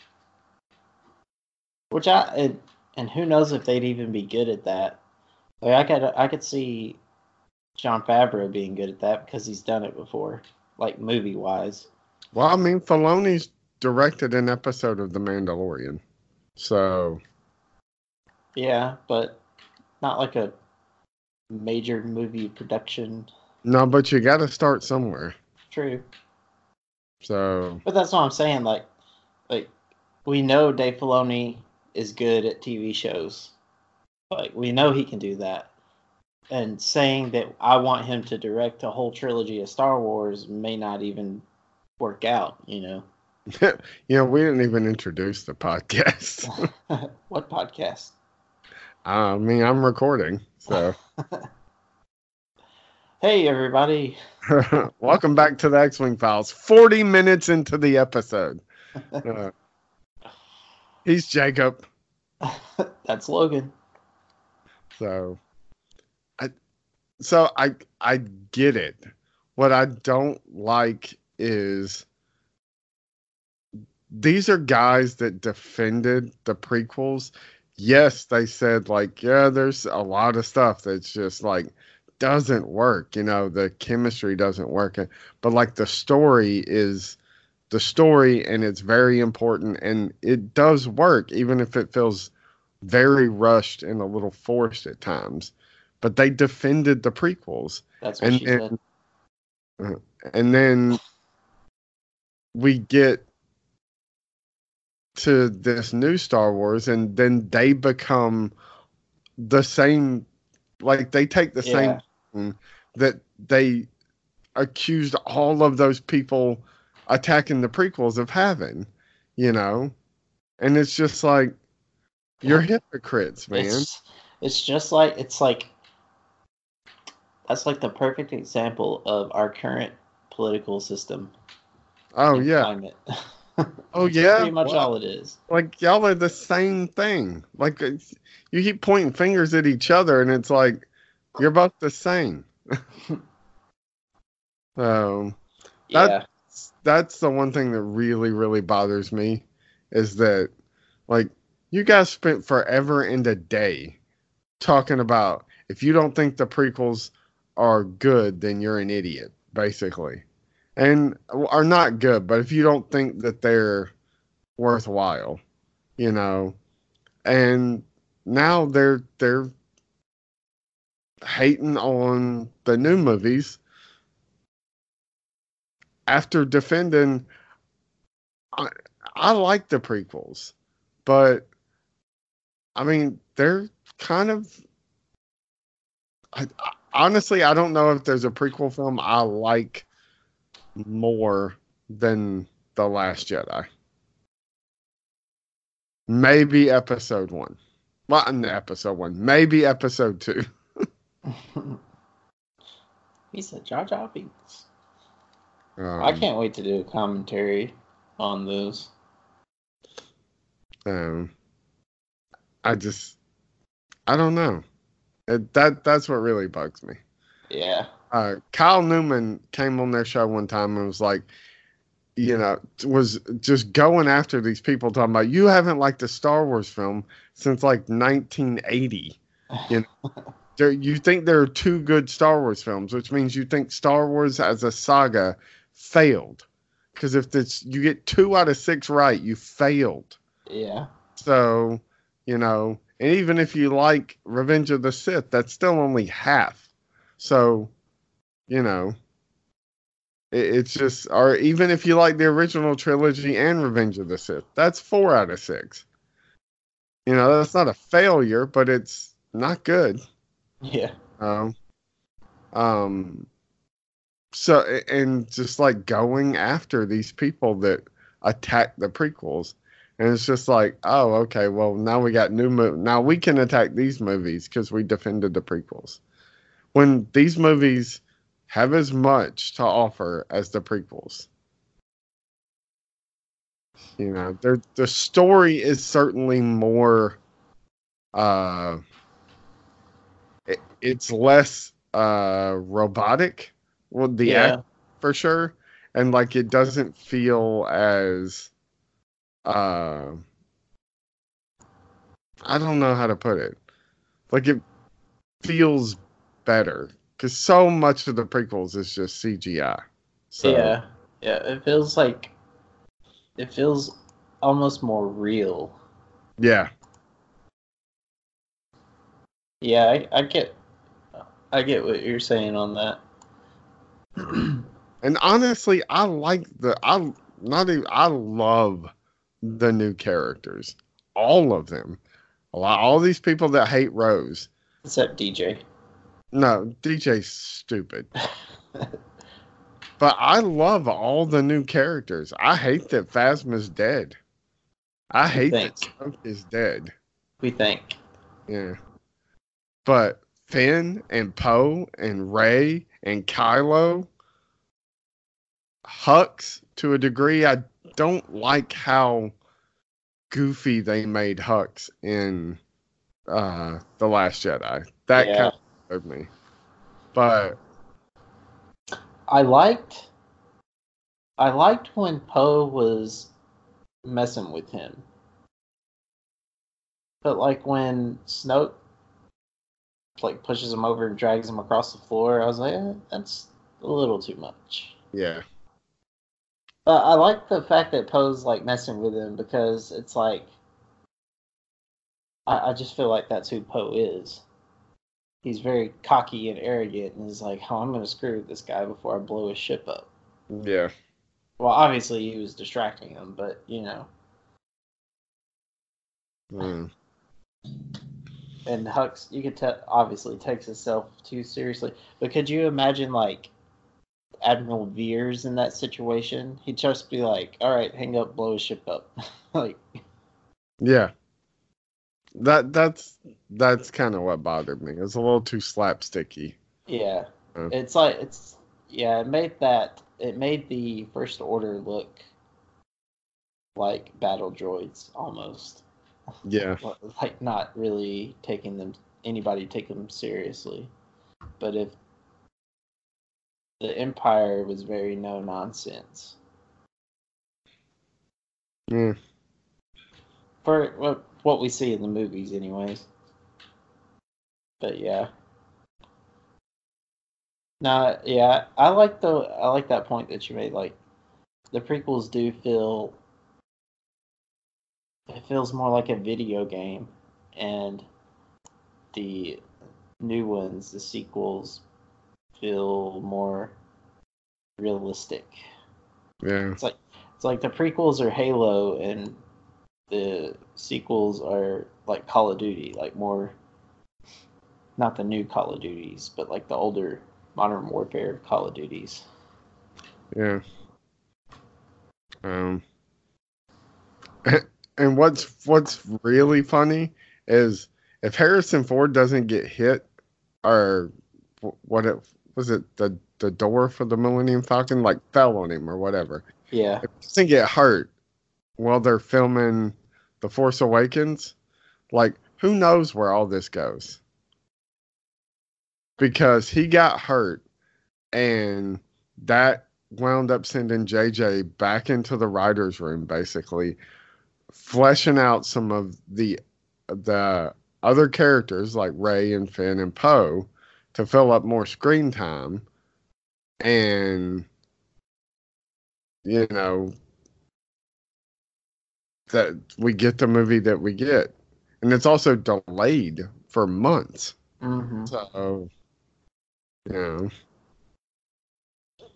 Which and who knows if they'd even be good at that. Like I could see Jon Favreau being good at that because he's done it before, like movie wise. Well, I mean, Filoni's directed an episode of The Mandalorian, so yeah, but not like a major movie production. No, but you got to start somewhere. True. So, but that's what I'm saying. Like we know Dave Filoni is good at TV shows. Like we know he can do that. And saying that I want him to direct a whole trilogy of Star Wars may not even work out, you know. We didn't even introduce the podcast. What podcast? I mean, I'm recording, so. Hey, everybody. Welcome back to the X-Wing Files. 40 minutes into the episode. He's Jacob. That's Logan. So I get it. What I don't like is these are guys that defended the prequels. Yes, they said like, yeah, there's a lot of stuff that's just like doesn't work. The chemistry doesn't work. But like the story is the story, and it's very important, and it does work, even if it feels very rushed and a little forced at times. But they defended the prequels. That's what she said. And then we get to this new Star Wars, and then they become the same. Like they take the same thing that they accused all of those people attacking the prequels of having, and it's just like you're hypocrites, man. It's just like that's like the perfect example of our current political system. Oh yeah. Climate. Oh yeah. Pretty much all it is. Like y'all are the same thing. Like you keep pointing fingers at each other, and it's like you're both the same. That's the one thing that really, really bothers me is that, like, you guys spent forever and a day talking about if you don't think the prequels are good, then you're an idiot, basically. And are not good, but if you don't think that they're worthwhile, and now they're hating on the new movies after defending. I like the prequels, but I mean, they're kind of. Honestly, I don't know if there's a prequel film I like more than The Last Jedi. Maybe episode 1. Well, not episode 1. Maybe episode 2. He said Jar Jar Binks. I can't wait to do a commentary on those. I don't know. That's what really bugs me. Yeah. Kyle Newman came on their show one time and was like, was just going after these people talking about, you haven't liked a Star Wars film since like 1980. You think there are 2 good Star Wars films, which means you think Star Wars as a saga failed. Because if you get 2 out of 6 right, you failed. Yeah. So, and even if you like Revenge of the Sith, that's still only half. So, it's just, or even if you like the original trilogy and Revenge of the Sith, that's 4 out of 6. That's not a failure, but it's not good. Yeah. Um, um, and just like going after these people that attack the prequels, and it's just like, oh, okay, well now we got now we can attack these movies because we defended the prequels. When these movies have as much to offer as the prequels. The story is certainly more. Uh, it's less robotic. Well, the act Yeah. for sure, and like it doesn't feel as. Uh, I don't know how to put it. Like it feels better because so much of the prequels is just CGI. So Yeah. Yeah. It feels almost more real. yeah, Yeah, I get what you're saying on that. and honestly, I love the new characters, all of them. All these people that hate Rose. Except DJ. No, DJ's stupid. But I love all the new characters. I hate that Phasma's dead. I We hate think. that Snoke is dead. We think. Yeah. But Finn and Poe and Rey and Kylo, Hux to a degree. I don't like how goofy they made Hux in The Last Jedi. That kind Yeah. of bothered me. But I liked when Poe was messing with him. But like when Snoke like pushes him over and drags him across the floor, I was like, that's a little too much. yeah. But I like the fact that Poe's like messing with him because it's like I just feel like that's who Poe is. He's very cocky and arrogant and is like, oh, I'm gonna screw with this guy before I blow his ship up. Yeah. Well, obviously he was distracting him, but Mm. and Hux, you could tell, obviously takes himself too seriously. But could you imagine like Admiral Veers in that situation? He'd just be like, "All right, hang up, blow his ship up." Like, Yeah. That's kind of what bothered me. It's a little too slapsticky. yeah, Uh, it made the First Order look like battle droids almost, yeah. like not really take them seriously. But if the Empire was very no nonsense. Yeah. For what we see in the movies, anyways. But yeah, no, yeah, I like that point that you made. Like the prequels do feel it feels more like a video game, and the new ones, the sequels, feel more realistic. Yeah. It's like the prequels are Halo, and the sequels are like Call of Duty, like more not the new Call of Duties, but like the older Modern Warfare Call of Duties. Yeah. Um, and what's really funny is if Harrison Ford doesn't get hit, or what it was it the door for the Millennium Falcon like fell on him or whatever. Yeah, If he doesn't get hurt while they're filming The Force Awakens, like who knows where all this goes? Because he got hurt and that wound up sending JJ back into the writers' room, basically fleshing out some of the other characters like Rey and Finn and Poe to fill up more screen time, and you know that we get the movie that we get, and it's also delayed for months. mm-hmm. So you know,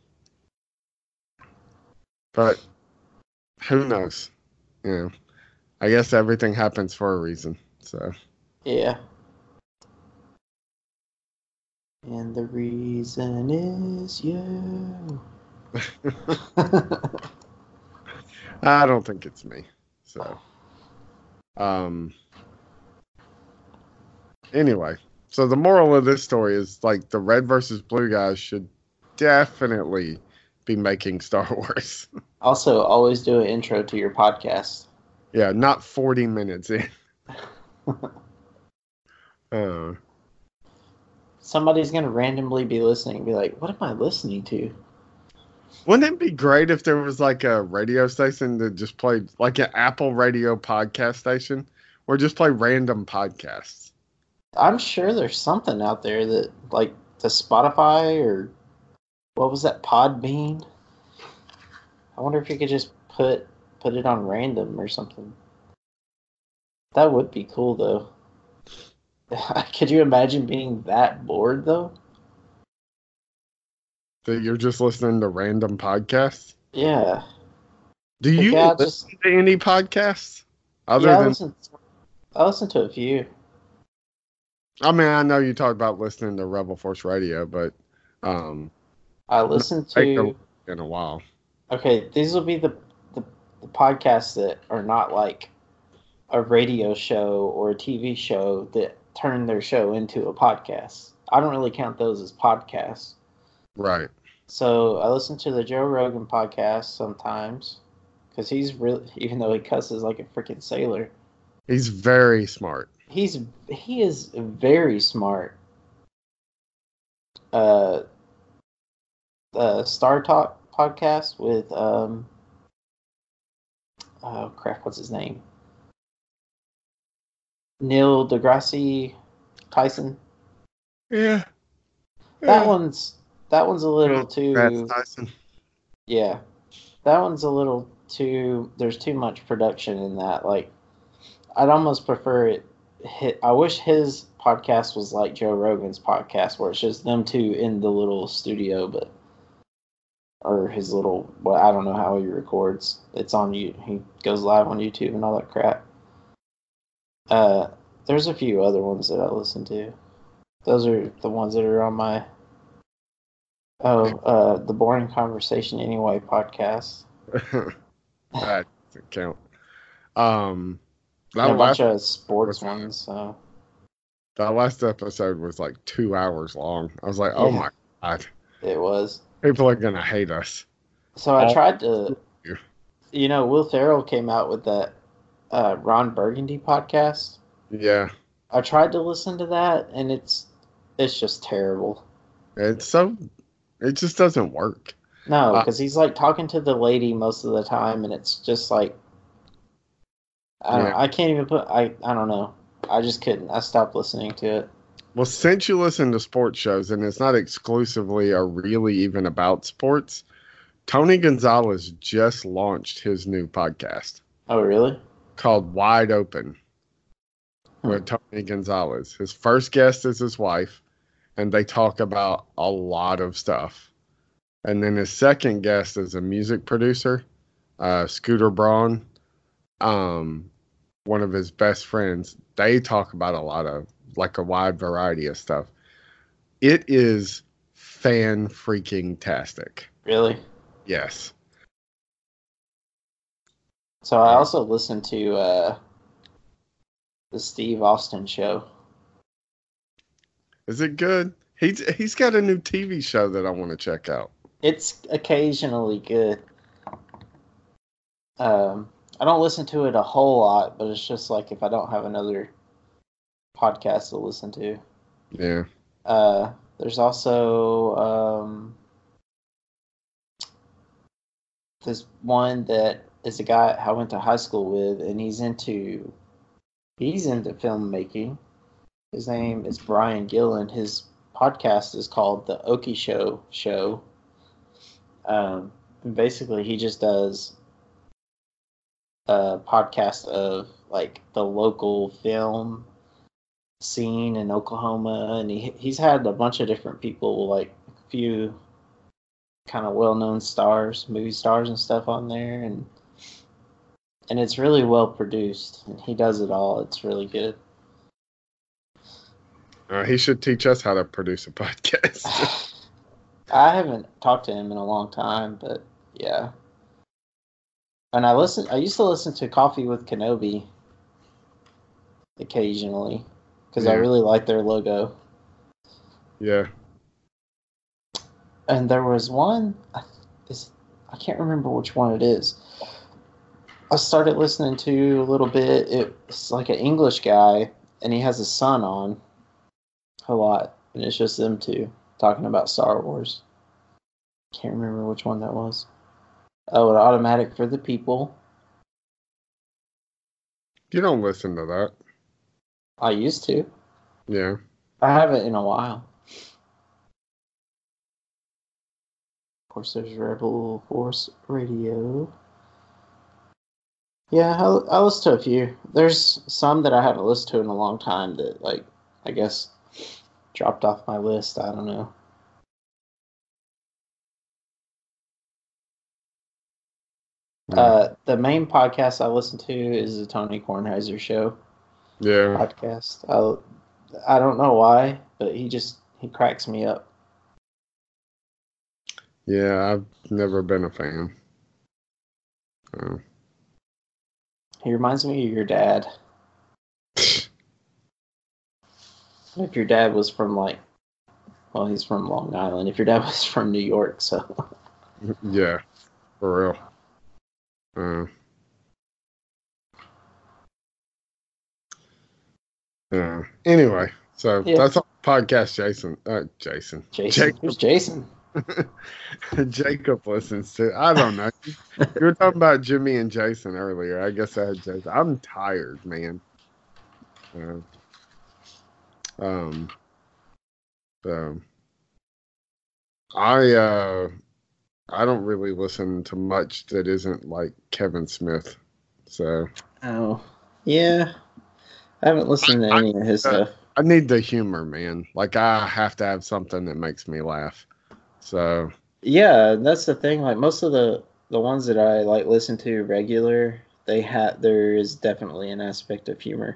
but who knows? You know, I guess everything happens for a reason. So Yeah. And the reason is you. I don't think it's me. So anyway, so the moral of this story is like the red versus blue guys should definitely be making Star Wars. Also, always do an intro to your podcast. Yeah, not 40 minutes in. Uh, Somebody's going to randomly be listening and be like, what am I listening to? wouldn't it be great if there was like a radio station that just played like an Apple radio podcast station or just play random podcasts? I'm sure there's something out there that, like, the Spotify or what was that, Podbean? I wonder if you could just put it on random or something. That would be cool, though. Could you imagine being that bored, though? That you're just listening to random podcasts? Yeah. Do you Yeah, listen to any podcasts? Other Yeah, than I listened to a few. I mean, I know you talked about listening to Rebel Force Radio, but I listened in to. a while. Okay, these will be the podcasts that are not like a radio show or a TV show that turn their show into a podcast. I don't really count those as podcasts. Right. So I listen to the Joe Rogan podcast sometimes because he's really, even though he cusses like a freaking sailor, He's very smart. he is very smart. Star Talk podcast with oh crap, what's his name? Neil deGrasse Tyson. Yeah. That one's a little too. That's Tyson. Yeah, that one's a little too. There's too much production in that. Like, I'd almost prefer it. I wish his podcast was like Joe Rogan's podcast, where it's just them two in the little studio, but or his little. Well, I don't know how he records. It's on you. He goes live on YouTube and all that crap. There's a few other ones that I listen to. Those are the ones that are on my. The Boring Conversation Anyway podcast. That doesn't count. And a bunch of sports ones. So that last episode was like 2 hours long. I was like, oh my God. It was. People are going to hate us. So I tried to. Will Ferrell came out with that Ron Burgundy podcast. Yeah. I tried to listen to that, and it's just terrible. It just doesn't work. No, because he's like talking to the lady most of the time, and it's just like I can't even I don't know. I just couldn't. I stopped listening to it. Well, since you listen to sports shows, and it's not exclusively or really even about sports, Tony Gonzalez just launched his new podcast. Oh, really? Called Wide Open with Tony Gonzalez. His first guest is his wife, and they talk about a lot of stuff. And then his second guest is a music producer, Scooter Braun, one of his best friends. They talk about a lot of, like, a wide variety of stuff. It is fan-freaking-tastic. Really? Yes. So I also listened to the Steve Austin show. Is it good? He's got a new TV show that I want to check out. It's occasionally good. I don't listen to it a whole lot, but it's just like if I don't have another podcast to listen to. Yeah. There's also this one that is a guy I went to high school with, and he's into filmmaking. His name is Brian Gillen. His podcast is called The Okie Show. Basically, he just does a podcast of like the local film scene in Oklahoma, and he's had a bunch of different people, like a few kind of well-known stars, movie stars and stuff on there, and and it's really well produced. And he does it all. It's really good. He should teach us how to produce a podcast. I haven't talked to him in a long time, but yeah. And I used to listen to Coffee with Kenobi occasionally because I really like their logo. Yeah. And there was one, I can't remember which one it is. I started listening to a little bit. It's like an English guy, and he has his son on a lot, and it's just them two talking about Star Wars. Can't remember which one that was. Oh, an Automatic for the People. You don't listen to that. I used to. Yeah. I haven't in a while. Of course, there's Rebel Force Radio. Yeah, I listen to a few. There's some that I haven't listened to in a long time that, like, I guess dropped off my list. I don't know. The main podcast I listen to is the Tony Kornheiser Show. Yeah. Podcast. I don't know why, but he cracks me up. Yeah, I've never been a fan. He reminds me of your dad. If your dad was from he's from Long Island. If your dad was from New York, so. Yeah, for real. Anyway, so that's all podcast Jason. Who's Jason? Jacob listens to. I don't know. You were talking about Jimmy and Jason earlier. I guess I had Jason. I'm tired, man. I don't really listen to much that isn't like Kevin Smith. So. Oh, yeah. I haven't listened to any of his stuff. I need the humor, man. Like, I have to have something that makes me laugh. So. Yeah, that's the thing. Like, most of the ones that I like listen to regular, there is definitely an aspect of humor.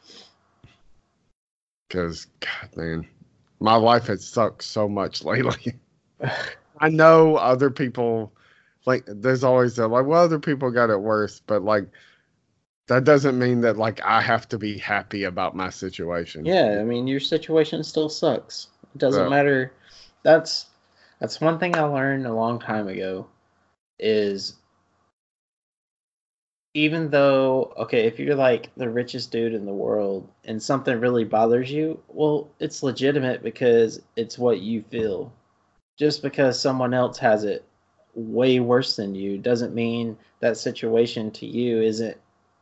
Because, God, man, my life has sucked so much lately. I know other people, like, there's always that, like, well, other people got it worse, but, like, that doesn't mean that, like, I have to be happy about my situation. Yeah, I mean, your situation still sucks. It doesn't matter. That's one thing I learned a long time ago is even though, okay, if you're like the richest dude in the world and something really bothers you, well, it's legitimate because it's what you feel. Just because someone else has it way worse than you doesn't mean that situation to you isn't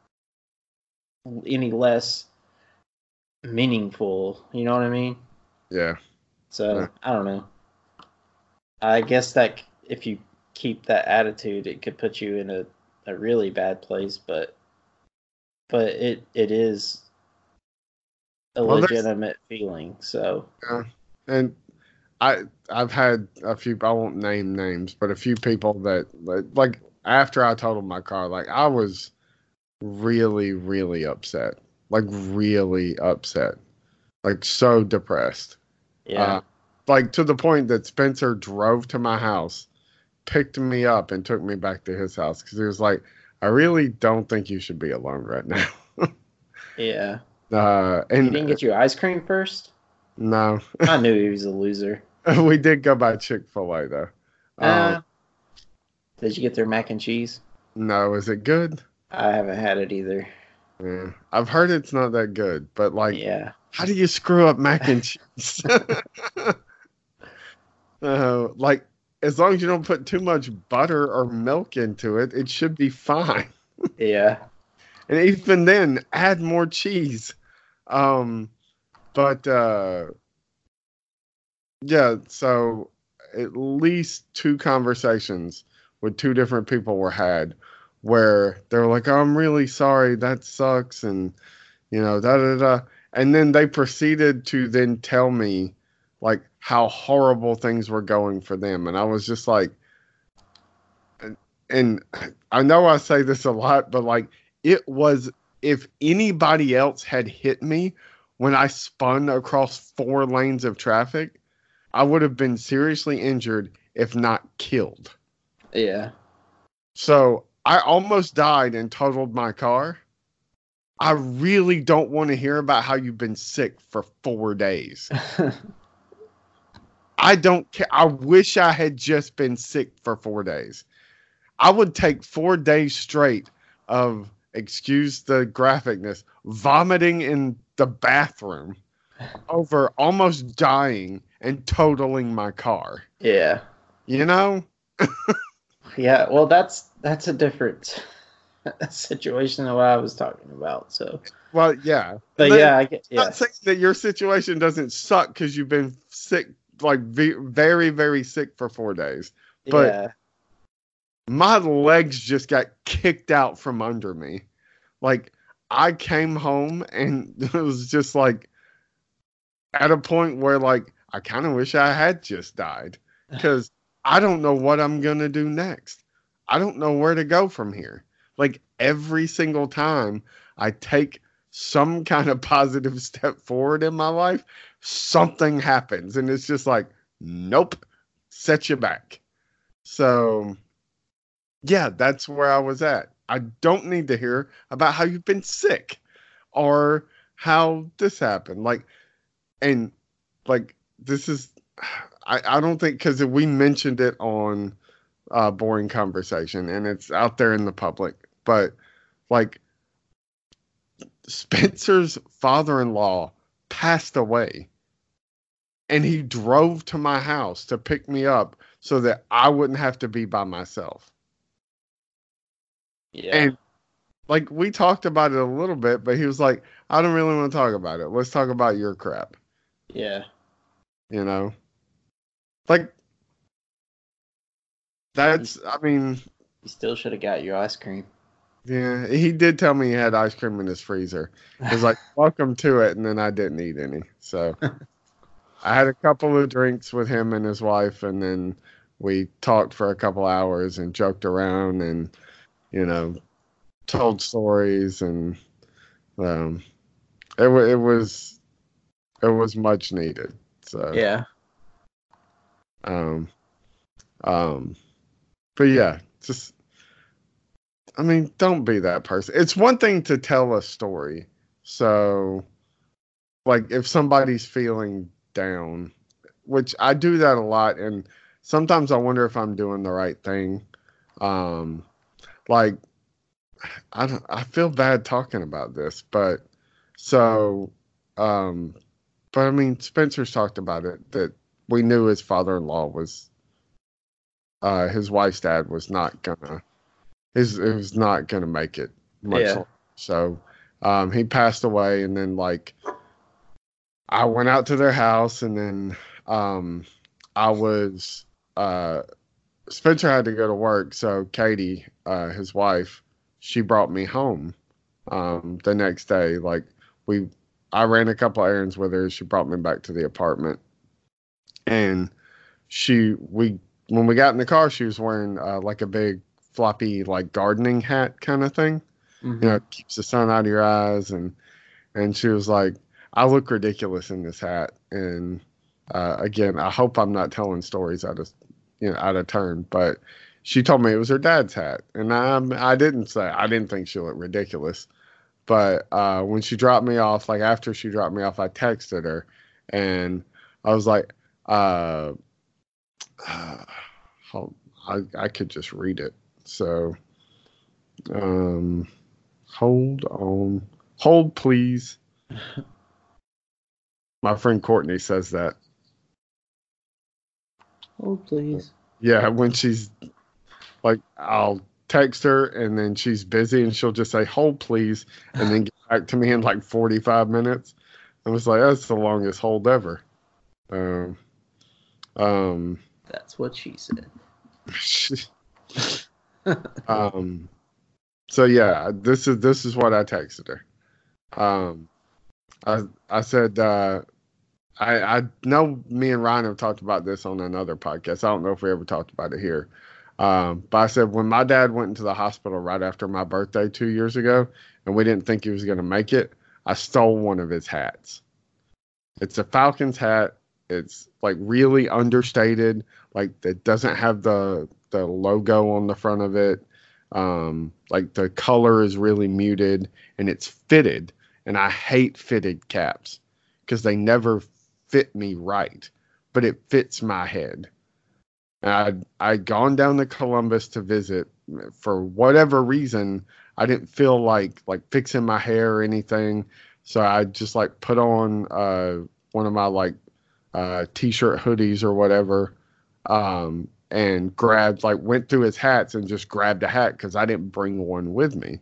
any less meaningful. You know what I mean? Yeah. So, yeah. I don't know. I guess that if you keep that attitude, it could put you in a really bad place, but it is a legitimate feeling. So, yeah. And I've had a few, I won't name names, but a few people that, like, after I totaled my car, like, I was really, really upset. Like, really upset. Like, so depressed. Yeah. Like, to the point that Spencer drove to my house, picked me up, and took me back to his house. Because he was like, I really don't think you should be alone right now. Yeah. And you didn't get you ice cream first? No. I knew he was a loser. We did go by Chick-fil-A, though. Did you get their mac and cheese? No. Is it good? I haven't had it either. Yeah. I've heard it's not that good, but, like, yeah. How do you screw up mac and cheese? Like, as long as you don't put too much butter or milk into it, it should be fine. Yeah. And even then, add more cheese. Yeah, so at least 2 conversations with 2 different people were had where they're like, oh, I'm really sorry, that sucks, and, you know, da-da-da. And then they proceeded to then tell me, like, how horrible things were going for them. And I was just like, and I know I say this a lot, but, like, it was, if anybody else had hit me when I spun across 4 lanes of traffic, I would have been seriously injured, if not killed. Yeah. So I almost died and totaled my car. I really don't want to hear about how you've been sick for 4 days. I don't care. I wish I had just been sick for 4 days. I would take 4 days straight of, excuse the graphicness, vomiting in the bathroom over almost dying and totaling my car. Yeah. You know? Yeah. Well, that's a different situation than what I was talking about. So. Well, yeah. But yeah, I get. Yeah. I'm not saying that your situation doesn't suck because you've been sick, like very, very sick for 4 days. But Yeah. my legs just got kicked out from under me. Like, I came home and it was just like at a point where, like, I kind of wish I had just died because I don't know what I'm going to do next. I don't know where to go from here. Like, every single time I take some kind of positive step forward in my life, something happens. And it's just like, nope, set you back. So, yeah, that's where I was at. I don't need to hear about how you've been sick or how this happened. Like, and like, this is, I don't think, because we mentioned it on Boring Conversation and it's out there in the public, but like, Spencer's father-in-law passed away and he drove to my house to pick me up so that I wouldn't have to be by myself. Yeah. And like, we talked about it a little bit, but he was like, I don't really want to talk about it. Let's talk about your crap. Yeah. You know? Like, that's, I mean, You still should have got your ice cream. yeah, he did tell me he had ice cream in his freezer. He was like, welcome to it. And then I didn't eat any. So I had a couple of drinks with him and his wife. And then we talked for a couple hours and joked around and, you know, told stories. And it was much needed. So, Yeah. But yeah, just, I mean, don't be that person. It's one thing to tell a story. So, like, if somebody's feeling down, which I do that a lot, and sometimes I wonder if I'm doing the right thing. Like, I feel bad talking about this, but so, but I mean, Spencer's talked about it, that we knew his father-in-law was, his wife's dad was not gonna, it was not gonna make it much Yeah. longer. So, he passed away, and then, like, I went out to their house, and then, I was, Spencer had to go to work, so Katie, his wife, she brought me home, the next day. Like, I ran a couple errands with her. She brought me back to the apartment, and when we got in the car, she was wearing like a big floppy, like, gardening hat kind of thing. Mhm. You know, it keeps the sun out of your eyes, and she was like, I look ridiculous in this hat. And again, I hope I'm not telling stories out of turn, but she told me it was her dad's hat, and I didn't think she looked ridiculous. But when she dropped me off, like, after she dropped me off, I texted her, and I was like, I could just read it. So, hold please. My friend Courtney says that. Oh, please. Yeah, when she's like, I'll text her and then she's busy and she'll just say, hold please, and then get back to me in like 45 minutes. I was like, that's the longest hold ever. That's what she said. So yeah, this is what I texted her. I said, I know me and Ryan have talked about this on another podcast. I don't know if we ever talked about it here. But I said, when my dad went into the hospital right after my birthday 2 years ago, and we didn't think he was going to make it, I stole one of his hats. It's a Falcons hat. It's like really understated. Like it doesn't have the logo on the front of it. Like the color is really muted and it's fitted. And I hate fitted caps because they never fit me right, but it fits my head. And I'd gone down to Columbus to visit. For whatever reason, I didn't feel like fixing my hair or anything. So I just like put on one of my like t-shirt hoodies or whatever, and went through his hats and just grabbed a hat because I didn't bring one with me.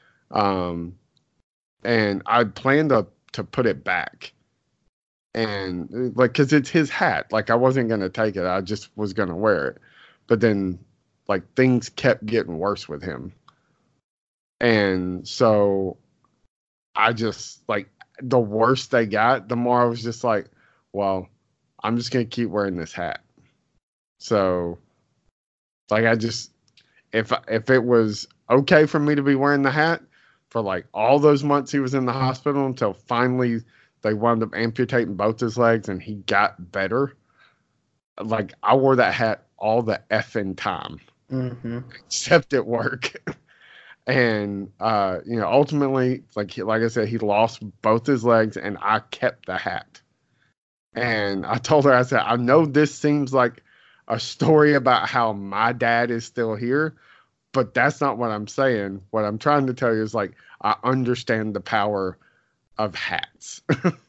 And I planned to put it back. And like, cause it's his hat. Like I wasn't going to take it. I just was going to wear it. But then like things kept getting worse with him. And so I just like the worse they got, the more I was just like, well, I'm just going to keep wearing this hat. So like, I just, if it was okay for me to be wearing the hat for like all those months he was in the hospital until finally they wound up amputating both his legs and he got better. Like I wore that hat all the effing time, except at work. And, ultimately, like I said, he lost both his legs and I kept the hat. And I told her, I said, I know this seems like a story about how my dad is still here, but that's not what I'm saying. What I'm trying to tell you is like, I understand the power of hats.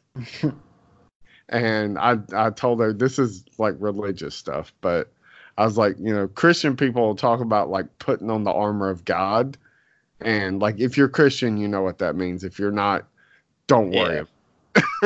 And I told her this is like religious stuff, but I was like, Christian people talk about like putting on the armor of God. And like, if you're Christian, you know what that means. If you're not, don't worry. Yeah.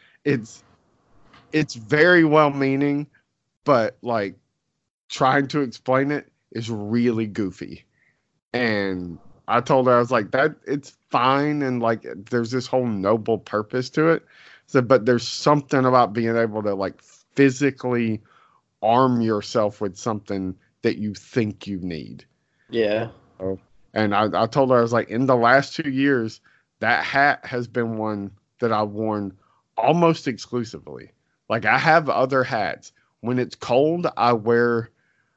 It's very well meaning, but like trying to explain it is really goofy. And I told her, I was like, that it's fine. And like, there's this whole noble purpose to it. So, but there's something about being able to like physically arm yourself with something that you think you need. Yeah. And I told her, I was like, in the last 2 years, that hat has been one that I've worn almost exclusively. Like I have other hats. When it's cold, I wear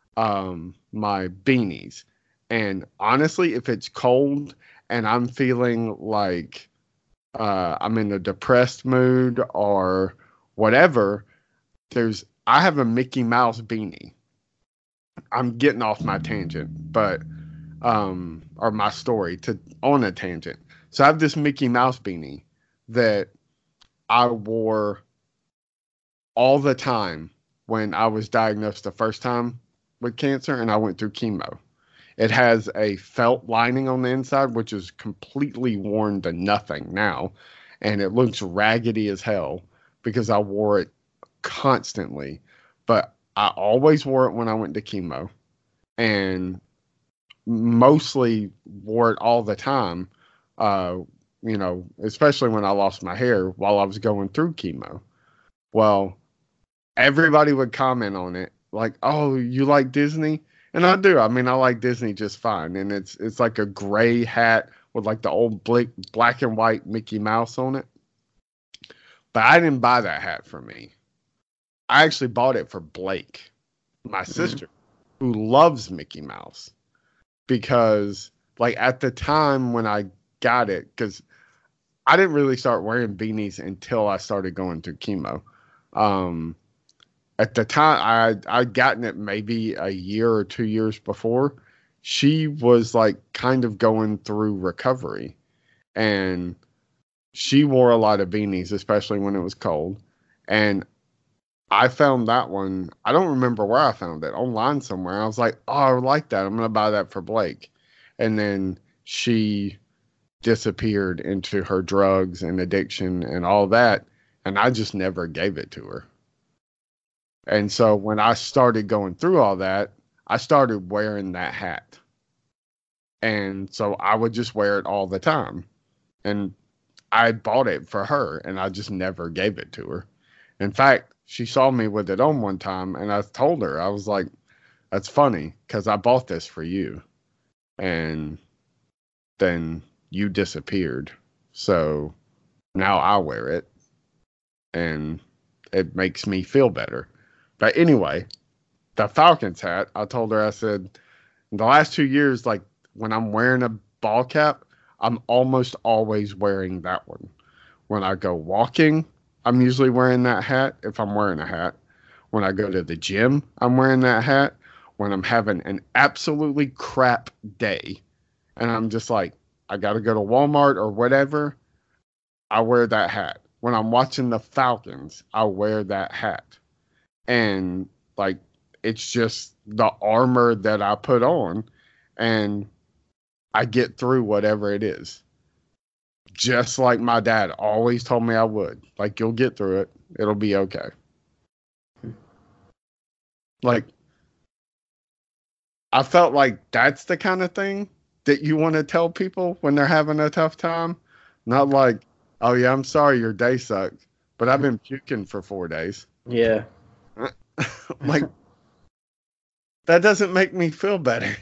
my beanies. And honestly, if it's cold and I'm feeling like I'm in a depressed mood or whatever, I have a Mickey Mouse beanie. I'm getting off my tangent, but or my story on a tangent. So I have this Mickey Mouse beanie that I wore all the time when I was diagnosed the first time with cancer and I went through chemo. It has a felt lining on the inside, which is completely worn to nothing now. And it looks raggedy as hell because I wore it constantly. But I always wore it when I went to chemo and mostly wore it all the time, especially when I lost my hair while I was going through chemo. Well, everybody would comment on it like, oh, you like Disney? And I do. I mean, I like Disney just fine. And it's like a gray hat with like the old black and white Mickey Mouse on it. But I didn't buy that hat for me. I actually bought it for Blake, my sister, who loves Mickey Mouse. Because like at the time when I got it, because I didn't really start wearing beanies until I started going through chemo. At the time, I'd gotten it maybe a year or 2 years before. She was like kind of going through recovery. And she wore a lot of beanies, especially when it was cold. And I found that one. I don't remember where I found it. Online somewhere. I was like, oh, I like that. I'm going to buy that for Blake. And then she disappeared into her drugs and addiction and all that. And I just never gave it to her. And so when I started going through all that, I started wearing that hat. And so I would just wear it all the time. And I bought it for her and I just never gave it to her. In fact, she saw me with it on one time and I told her, I was like, that's funny because I bought this for you. And then you disappeared. So now I wear it. And it makes me feel better. But anyway, the Falcons hat, I told her, I said, in the last 2 years, like when I'm wearing a ball cap, I'm almost always wearing that one. When I go walking, I'm usually wearing that hat if I'm wearing a hat. When I go to the gym, I'm wearing that hat. When I'm having an absolutely crap day and I'm just like, I got to go to Walmart or whatever, I wear that hat. When I'm watching the Falcons, I wear that hat. And like, it's just the armor that I put on and I get through whatever it is. Just like my dad always told me I would. Like, you'll get through it. It'll be okay. Like, I felt like that's the kind of thing that you want to tell people when they're having a tough time. Not like, oh yeah, I'm sorry your day sucked, but I've been puking for 4 days. Yeah. Like, that doesn't make me feel better.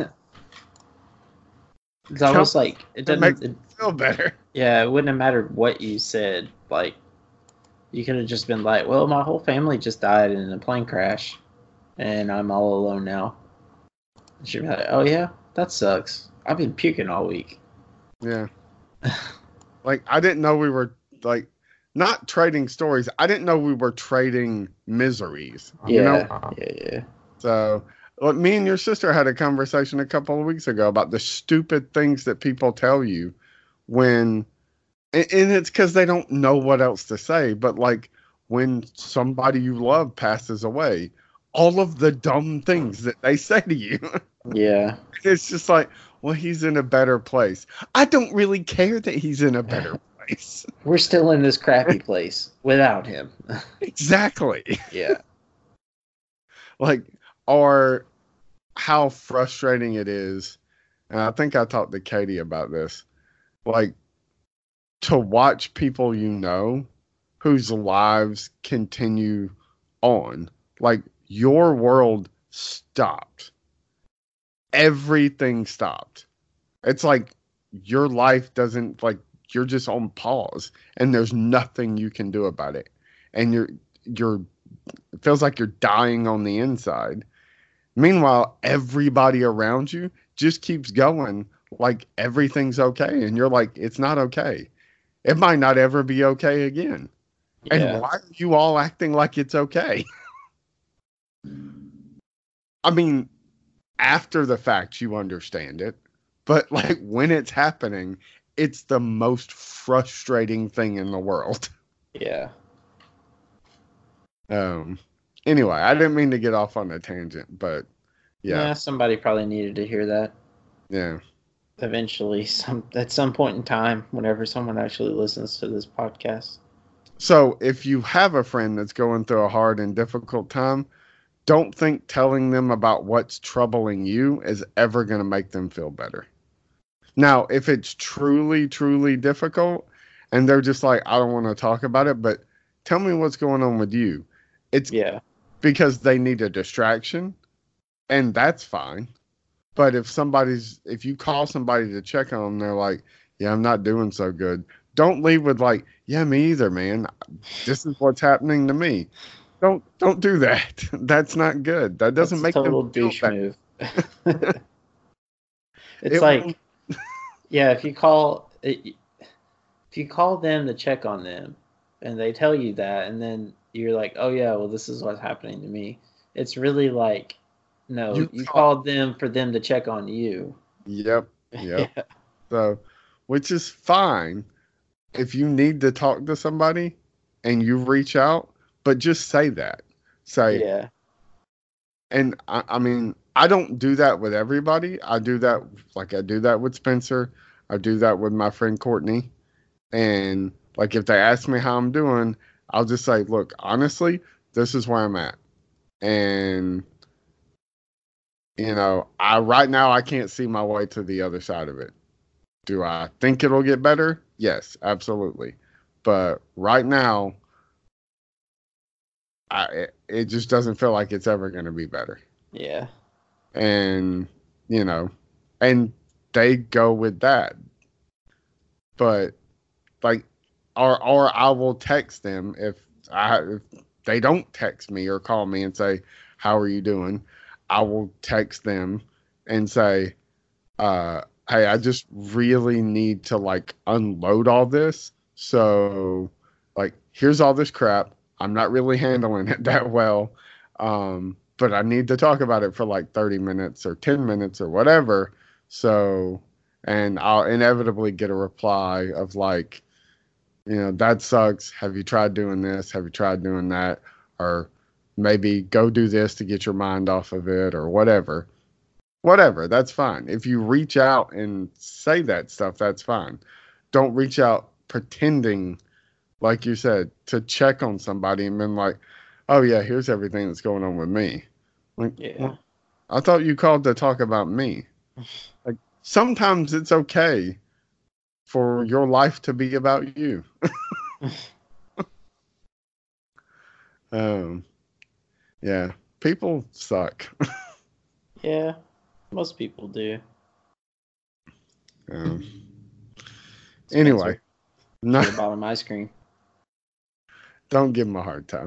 It's almost like it doesn't make me feel better. Yeah, it wouldn't have mattered what you said. Like, you could have just been like, well, my whole family just died in a plane crash, and I'm all alone now. And she'd be like, oh yeah, that sucks. I've been puking all week. Yeah. Like, I didn't know we were, like, not trading stories. I didn't know we were trading miseries. Yeah, you know? yeah. So, like, me and your sister had a conversation a couple of weeks ago about the stupid things that people tell you when, and it's because they don't know what else to say, but like when somebody you love passes away, all of the dumb things that they say to you. Yeah. It's just like, well, he's in a better place. I don't really care that he's in a better place. We're still in this crappy place without him. Exactly. Yeah. Like, or how frustrating it is, and I think I talked to Katie about this, like, to watch people you know whose lives continue on. Like, your world stopped. Everything stopped. It's like your life doesn't, like, you're just on pause and there's nothing you can do about it. And you're it feels like you're dying on the inside. Meanwhile, everybody around you just keeps going like everything's okay. And you're like, it's not okay. It might not ever be okay again. Yeah. And why are you all acting like it's okay? I mean, after the fact, you understand it. But like when it's happening, it's the most frustrating thing in the world. Yeah. Anyway, I didn't mean to get off on a tangent, but yeah. Somebody probably needed to hear that. Yeah. Eventually, at some point in time, whenever someone actually listens to this podcast. So if you have a friend that's going through a hard and difficult time, don't think telling them about what's troubling you is ever going to make them feel better. Now, if it's truly, truly difficult and they're just like, I don't want to talk about it, but tell me what's going on with you. It's because they need a distraction, and that's fine. But if you call somebody to check on them, they're like, yeah, I'm not doing so good. Don't leave with like, yeah, me either, man. This is what's happening to me. Don't do that. That's not good. That doesn't make total them feel douche better. move. It's like, yeah, if you call them to check on them, and they tell you that, and then you're like, oh yeah, well this is what's happening to me. It's really like, no, you called them for them to check on you. Yep. Yeah. So, which is fine if you need to talk to somebody and you reach out, but just say that. Yeah. And I mean, I don't do that with everybody. I do that with Spencer. I do that with my friend Courtney. And like, if they ask me how I'm doing, I'll just say, look, honestly, this is where I'm at. And, you know, right now I can't see my way to the other side of it. Do I think it'll get better? Yes, absolutely. But right now, it just doesn't feel like it's ever going to be better. Yeah. and you know, and they go with that. But like, or I will text them if they don't text me or call me and say, "How are you doing?" I will text them and say, "Hey, I just really need to like unload all this. So, like, here's all this crap. I'm not really handling it that well, but I need to talk about it for like 30 minutes or 10 minutes or whatever." So, and I'll inevitably get a reply of like, that sucks. Have you tried doing this? Have you tried doing that? Or maybe go do this to get your mind off of it or whatever. Whatever, that's fine. If you reach out and say that stuff, that's fine. Don't reach out pretending, like you said, to check on somebody and then like, oh yeah, here's everything that's going on with me. Like, Yeah. well, I thought you called to talk about me. Like, sometimes it's okay for your life to be about you. Yeah, people suck. Yeah, most people do. Anyway, no, Should have bought him ice cream. don't give him a hard time.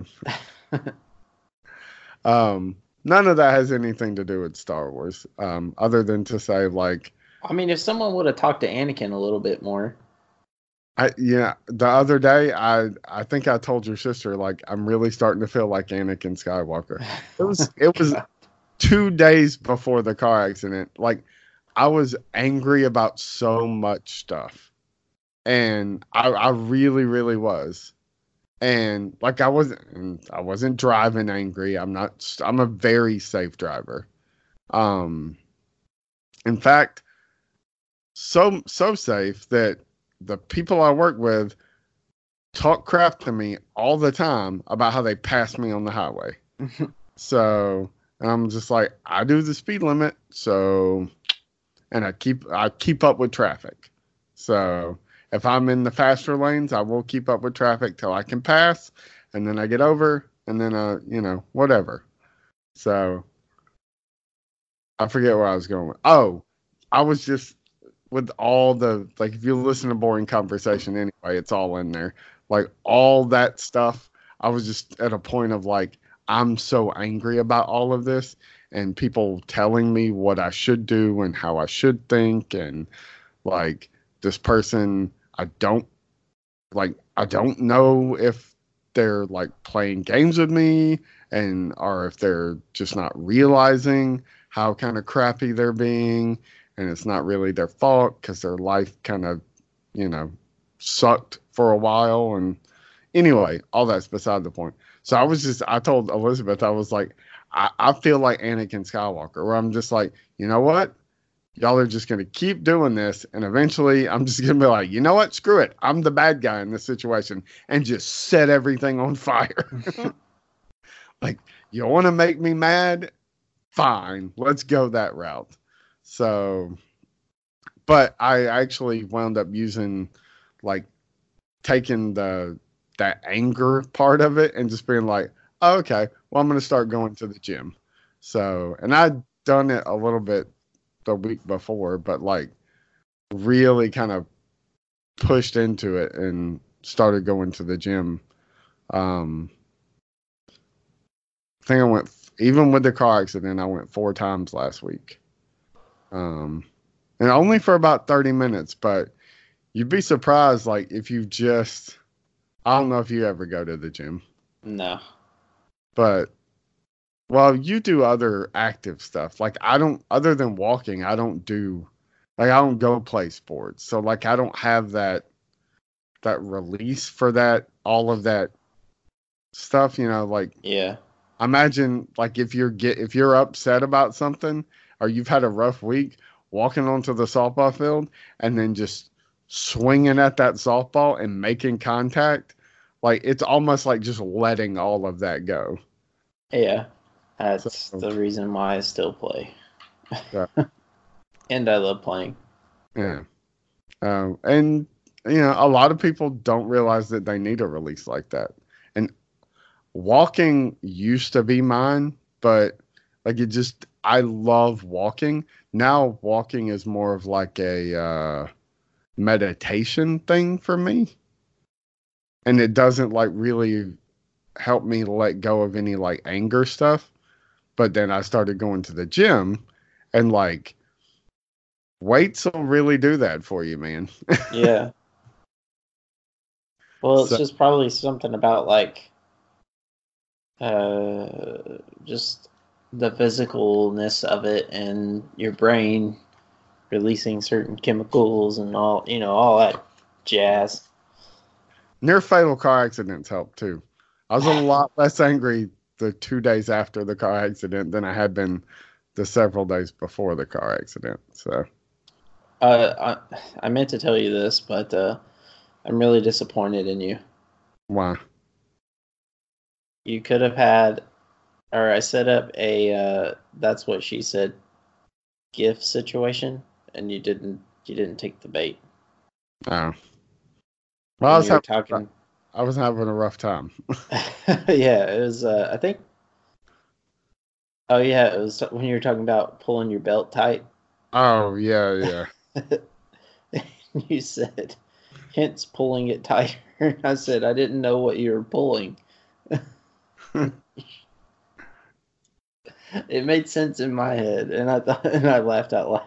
None of that has anything to do with Star Wars, other than to say, like, I mean, if someone would have talked to Anakin a little bit more. the other day, I think I told your sister, like, I'm really starting to feel like Anakin Skywalker. It was 2 days before the car accident. Like, I was angry about so much stuff, and I really, really was. And like, I wasn't driving angry. I'm a very safe driver. In fact, so safe that the people I work with talk crap to me all the time about how they pass me on the highway. So, and I'm just like, I do the speed limit, so, and I keep up with traffic. So, if I'm in the faster lanes, I will keep up with traffic till I can pass, and then I get over, and then whatever. So, I forget where I was going with. Oh, I was just with all the, like, if you listen to Boring Conversation anyway, it's all in there. Like, all that stuff, I was just at a point of like, I'm so angry about all of this and people telling me what I should do and how I should think, and like, this person, I don't know if they're like playing games with me or if they're just not realizing how kind of crappy they're being, and it's not really their fault because their life kind of, sucked for a while. And anyway, all that's beside the point. So I told Elizabeth, I was like, I feel like Anakin Skywalker, where I'm just like, you know what? Y'all are just going to keep doing this. And eventually I'm just going to be like, you know what? Screw it. I'm the bad guy in this situation, and just set everything on fire. Like, you want to make me mad? Fine. Let's go that route. So, but I actually wound up using, like, taking that anger part of it and just being like, oh, okay, well, I'm going to start going to the gym. So, and I'd done it a little bit the week before, but like really kind of pushed into it and started going to the gym. I think I went, even with the car accident, I went 4 times last week. And only for about 30 minutes, but you'd be surprised, like, if you just, I don't know if you ever go to the gym. No. But, well, you do other active stuff. Like, I don't, other than walking, I don't go play sports. So, like, I don't have that release for that, all of that stuff, like, Yeah. imagine, like, if you're upset about something or you've had a rough week, walking onto the softball field and then just swinging at that softball and making contact, like, it's almost like just letting all of that go. Yeah. That's the reason why I still play. Yeah. And I love playing. Yeah. And, a lot of people don't realize that they need a release like that. And walking used to be mine, but Like I love walking. Now walking is more of like a meditation thing for me. And it doesn't like really help me let go of any like anger stuff. But then I started going to the gym and like weights will really do that for you, man. Yeah. Well, it's So- just probably something about like just the physicalness of it and your brain releasing certain chemicals and all, all that jazz. Near fatal car accidents help too. I was a lot less angry the 2 days after the car accident than I had been the several days before the car accident. So I meant to tell you this, but I'm really disappointed in you. why? You could have had, or I set up a that's what she said gift situation, and you didn't take the bait. Oh. When Well, you were talking. I was having a rough time. Yeah, it was. I think. Oh yeah, it was when you were talking about pulling your belt tight. Oh, yeah. You said, hence pulling it tighter. I said I didn't know what you were pulling. It made sense in my head, and I laughed out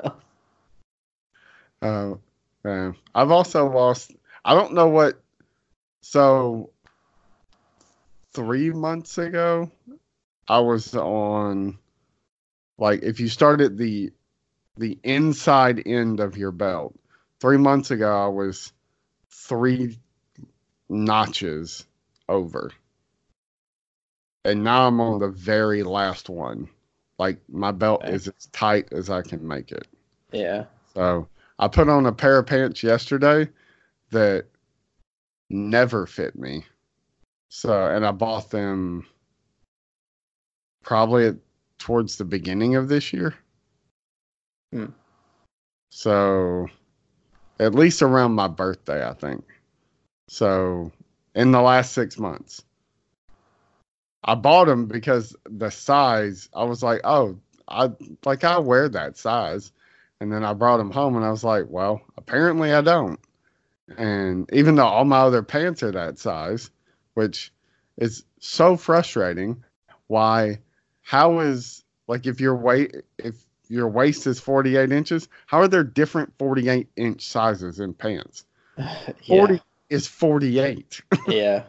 loud. I've also lost, I don't know what, so 3 months ago, I was on, like, if you start at the inside end of your belt, 3 months ago, I was 3 notches over. And now I'm on the very last one. Like, my belt Okay. is as tight as I can make it. Yeah. So I put on a pair of pants yesterday that never fit me. So, and I bought them probably towards the beginning of this year. Hmm. So, at least around my birthday, I think. So, in the last 6 months, I bought them because the size, I was like, oh, I wear that size. And then I brought them home and I was like, well, apparently I don't. And even though all my other pants are that size, which is so frustrating, how is, like, if your waist is 48 inches, how are there different 48-inch sizes in pants? 40 Yeah. is 48. Yeah.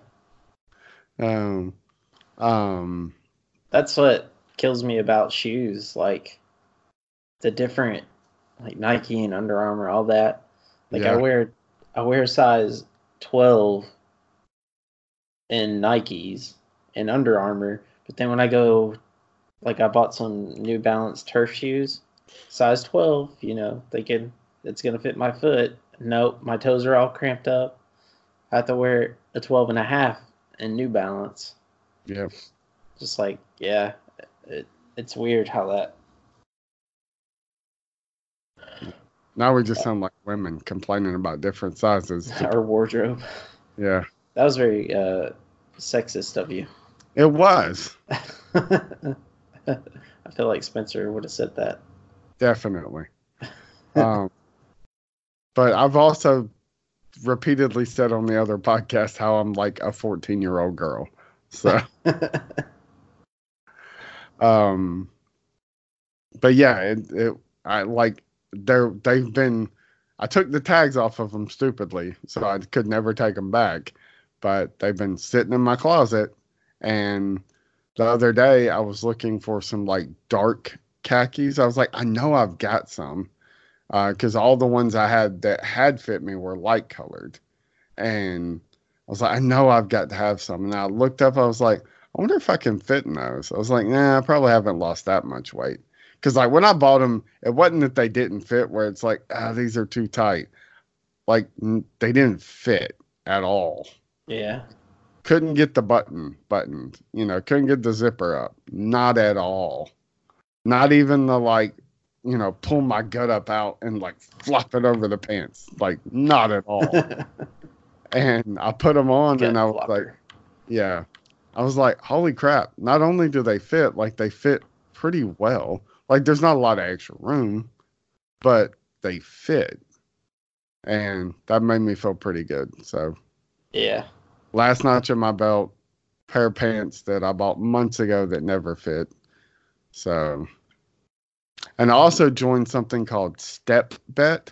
That's what kills me about shoes, like the different, like Nike and Under Armour, all that. Like Yeah. I wear size 12 in Nikes and Under Armour, but then when I go, like I bought some New Balance turf shoes, size 12, thinking it's gonna fit my foot. Nope, my toes are all cramped up. I have to wear a 12 and a half in New Balance. Yeah. Just like, yeah, it's weird how that. Now we just sound like women complaining about different sizes. Our wardrobe. Yeah. That was very sexist of you. It was. I feel like Spencer would have said that. Definitely. But I've also repeatedly said on the other podcast how I'm like a 14-year-old girl. So, but yeah, I took the tags off of them stupidly, so I could never take them back. But they've been sitting in my closet, and the other day I was looking for some like dark khakis. I was like, I know I've got some, because all the ones I had that had fit me were light colored, and I was like, I know I've got to have some. And I looked up, I was like, I wonder if I can fit in those. I was like, nah, I probably haven't lost that much weight. Because like when I bought them, it wasn't that they didn't fit where it's like, these are too tight. Like they didn't fit at all. Yeah. Couldn't get the buttoned, couldn't get the zipper up. Not at all. Not even the like, pull my gut up out and like flop it over the pants. Like not at all. And I put them on and I was like, holy crap. Not only do they fit, like they fit pretty well. Like, there's not a lot of extra room, but they fit. And that made me feel pretty good. So, Yeah. last notch in my belt, pair of pants that I bought months ago that never fit. So, and I also joined something called Step Bet,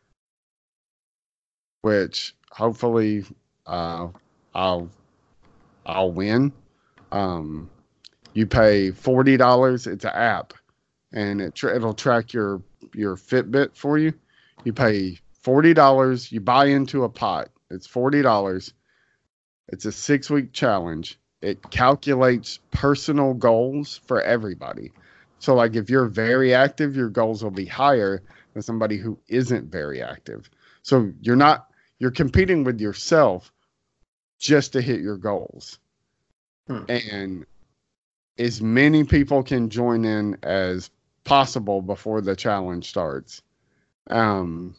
which hopefully I'll win. You pay $40. It's an app, and it'll track your Fitbit for you. You pay $40. You buy into a pot. It's $40. It's a 6-week challenge. It calculates personal goals for everybody. So, like, if you're very active, your goals will be higher than somebody who isn't very active. So you're competing with yourself just to hit your goals. And as many people can join in as possible before the challenge starts. And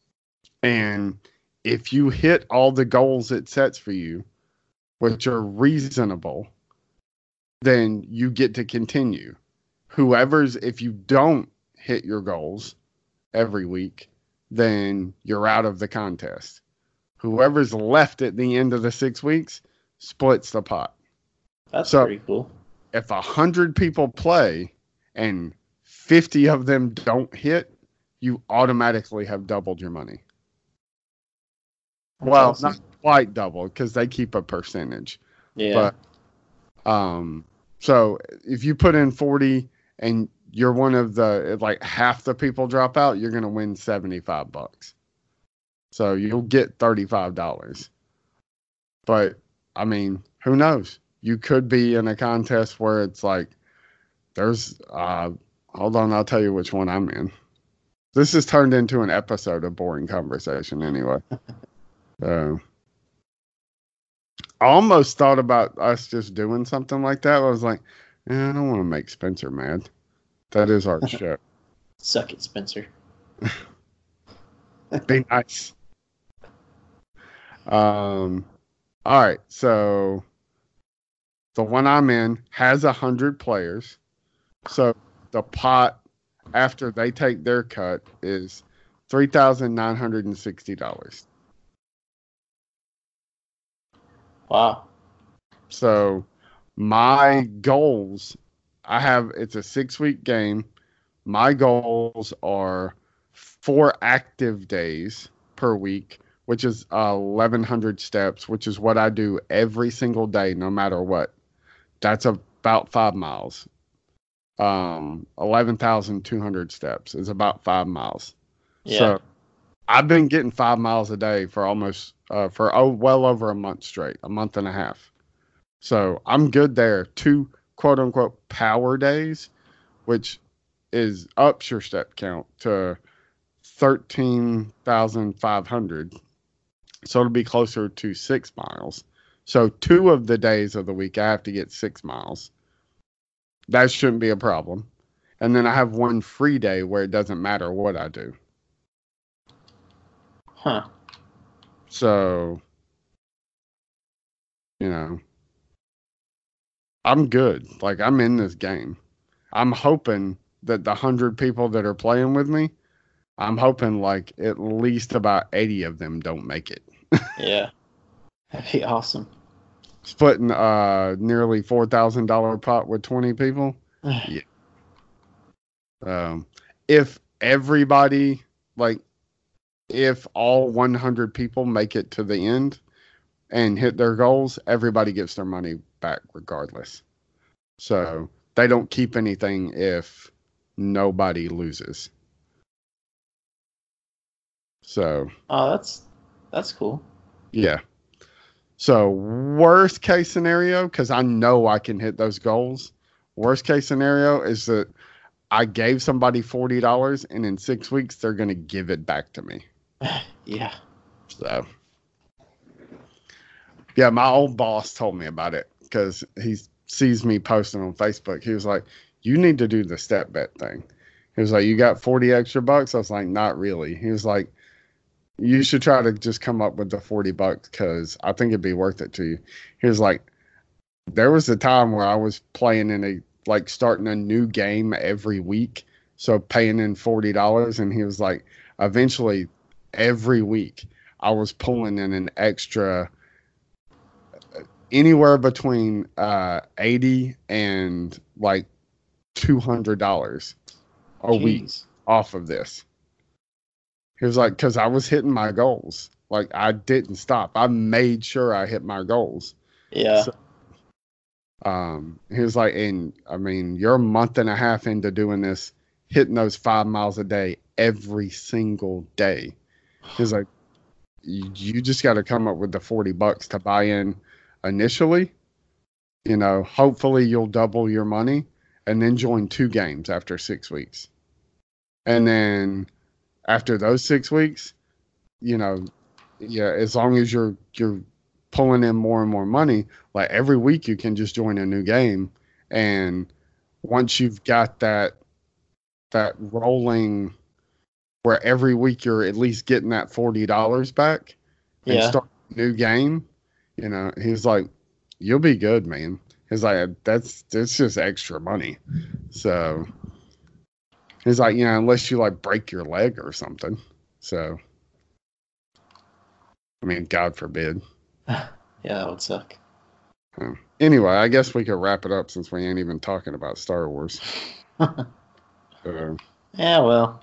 if you hit all the goals it sets for you, which are reasonable, then you get to continue. If you don't hit your goals every week, then you're out of the contest. Whoever's left at the end of the 6 weeks splits the pot. That's pretty cool. If 100 people play and 50 of them don't hit, you automatically have doubled your money. That's well, awesome. not quite double because they keep a percentage. Yeah. But so if you put in 40 and you're one of like half the people drop out, you're going to win $75. So you'll get $35. But I mean, who knows? You could be in a contest where it's like there's hold on, I'll tell you which one I'm in. This has turned into an episode of Boring Conversation anyway. I almost thought about us just doing something like that. I was like, I don't want to make Spencer mad. That is our show. Suck it, Spencer. Be nice. All right, so the one I'm in has 100 players. So the pot after they take their cut is $3,960. Wow. So my goals, it's a 6-week game. My goals are 4 active days per week, which is 1,100 steps, which is what I do every single day, no matter what. That's about 5 miles. 11,200 steps is about 5 miles. Yeah. So I've been getting 5 miles a day for almost well over a month straight, a month and a half. So I'm good there. 2 quote unquote power days, which ups your step count to 13,500. So it'll be closer to 6 miles. So 2 of the days of the week I have to get 6 miles. That shouldn't be a problem. And then I have 1 free day where it doesn't matter what I do. Huh. So, I'm good. Like, I'm in this game. I'm hoping that the 100 people that are playing with me, I'm hoping like at least about 80 of them don't make it. Yeah. That'd be awesome. Splitting nearly $4,000 pot with 20 people. Yeah. If everybody, like, if all 100 people make it to the end and hit their goals, everybody gets their money back regardless. So they don't keep anything if nobody loses. So. Oh, that's cool. Yeah. So worst case scenario, because I know I can hit those goals. Worst case scenario is that I gave somebody $40 and in 6 weeks they're going to give it back to me. Yeah. So, yeah, my old boss told me about it because he sees me posting on Facebook. He was like, you need to do the step bet thing. He was like, you got 40 extra bucks? I was like, not really. He was like, you should try to just come up with the $40 because I think it'd be worth it to you. He was like, there was a time where I was playing in like starting a new game every week. So paying in $40. And he was like, eventually every week I was pulling in an extra anywhere between 80 and like $200 a week Jeez. off of this. He was like, because I was hitting my goals. Like, I didn't stop. I made sure I hit my goals. Yeah. So, he was like, and I mean, you're a month and a half into doing this, hitting those 5 miles a day every single day. He's like, you just got to come up with the $40 to buy in initially. You know, hopefully you'll double your money and then join 2 games after 6 weeks. And then after those 6 weeks, you know, yeah, as long as you're pulling in more and more money, like every week you can just join a new game. And once you've got that rolling where every week you're at least getting that $40 back and start a new game, you know, he's like, you'll be good, man. He's like, that's just extra money. So he's like, you know, unless you like break your leg or something. So, I mean, God forbid. Yeah, that would suck. Anyway, I guess we could wrap it up since we ain't even talking about Star Wars. Yeah, well.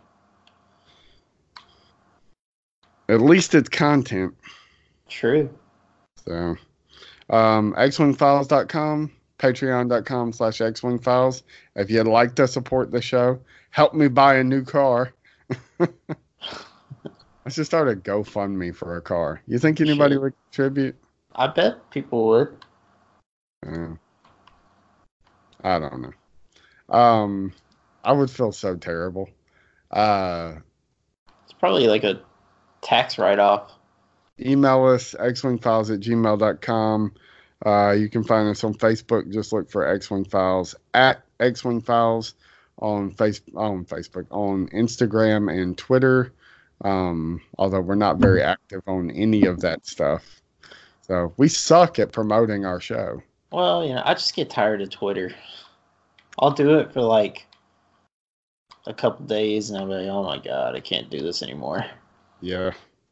At least it's content. True. So, xwingfiles.com, patreon.com/xwingfiles. If you'd like to support the show, help me buy a new car. I should start a GoFundMe for a car. You think anybody would contribute? I bet people would. I don't know. I would feel so terrible. It's probably like a tax write-off. Email us, xwingfiles@gmail.com. You can find us on Facebook. Just look for X-Wing Files, at X-Wing Files on Facebook, on Instagram and Twitter. Although we're not very active on any of that stuff. So we suck at promoting our show. Well, you know, I just get tired of Twitter. I'll do it for like a couple days and I'll be like, oh my God, I can't do this anymore. Yeah.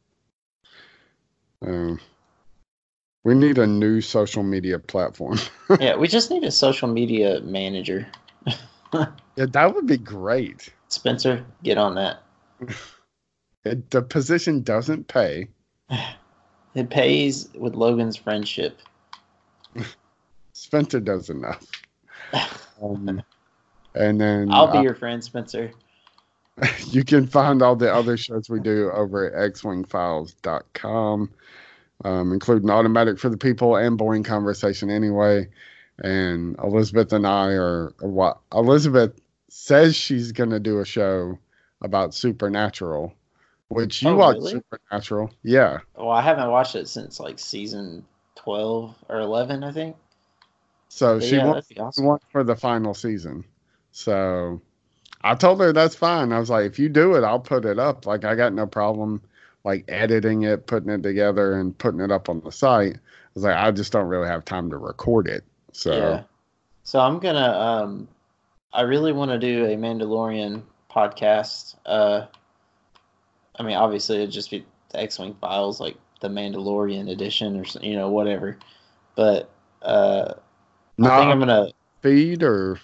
We need a new social media platform. Yeah, we just need a social media manager. Yeah, that would be great. Spencer, get on that. The position doesn't pay. It pays with Logan's friendship. Spencer does enough. And then I'll be your friend, Spencer. You can find all the other shows we do over at xwingfiles.com, including Automatic for the People and Boring Conversation Anyway. And Elizabeth and I Elizabeth says she's going to do a show about Supernatural, which you watch really? Supernatural. Yeah. Well, I haven't watched it since like season 12 or 11, I think. So But she yeah, wants that'd be awesome. one for the final season. So I told her that's fine. I was like, if you do it, I'll put it up. Like, I got no problem like editing it, putting it together, and putting it up on the site. I was like, I just don't really have time to record it. So Yeah. So I'm gonna I really want to do a Mandalorian podcast. I mean, obviously it'd just be the X-Wing Files, like the Mandalorian edition or you know, whatever. But I think I'm gonna feed, or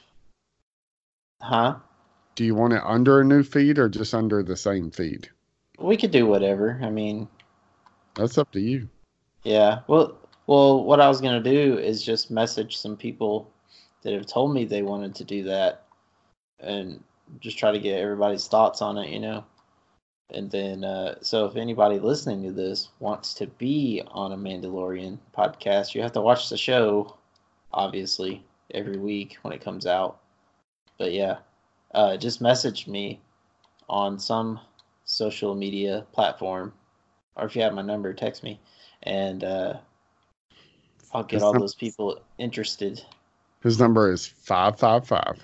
do you want it under a new feed or just under the same feed? We could do whatever. I mean, that's up to you. Yeah. Well, what I was gonna do is just message some people that have told me they wanted to do that, and just try to get everybody's thoughts on it, you know. And then, so if anybody listening to this wants to be on a Mandalorian podcast, you have to watch the show, obviously, every week when it comes out. But yeah, just message me on some social media platform, or if you have my number, text me, and I'll get all those people interested. His number is 555.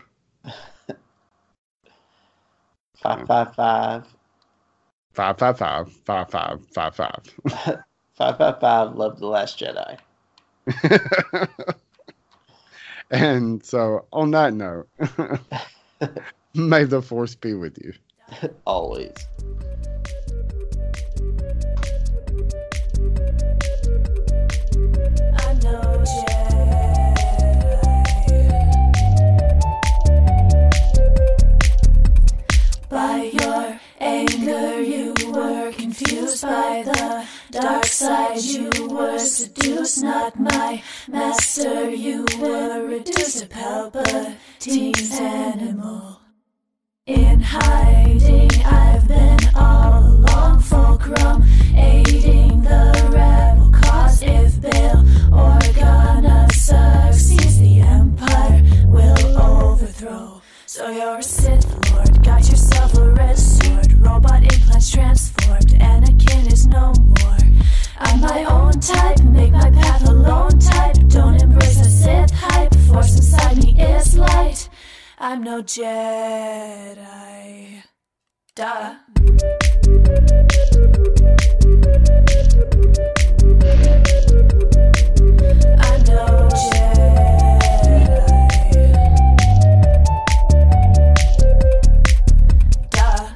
555. 555 5555. 555. Love the Last Jedi. And so, on that note, may the force be with you. Always. I know by your anger you were confused, by the dark side you were seduced, not my master, you were reduced to Palpatine's animal. In hiding I've been all along, fulcrum, aiding the rebel cause. If Bail Organa succeeds, the Empire will overthrow. So you're a Sith Lord, got yourself a red sword, robot implants transformed, Anakin is no more. I'm my own type, make my path alone type, don't embrace the Sith hype, force inside me is light. I'm no Jedi. Duh. I'm no Jedi. Duh.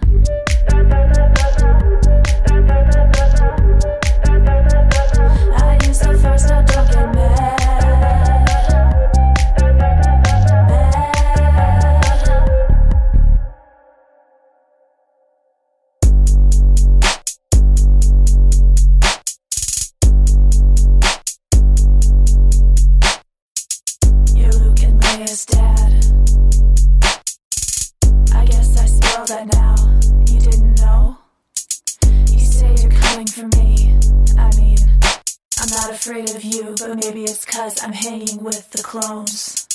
I use the Force, now don't get mad. Leia's dad. I guess I spelled that now. You didn't know? You say you're coming for me. I mean, I'm not afraid of you, but maybe it's 'cause I'm hanging with the clones.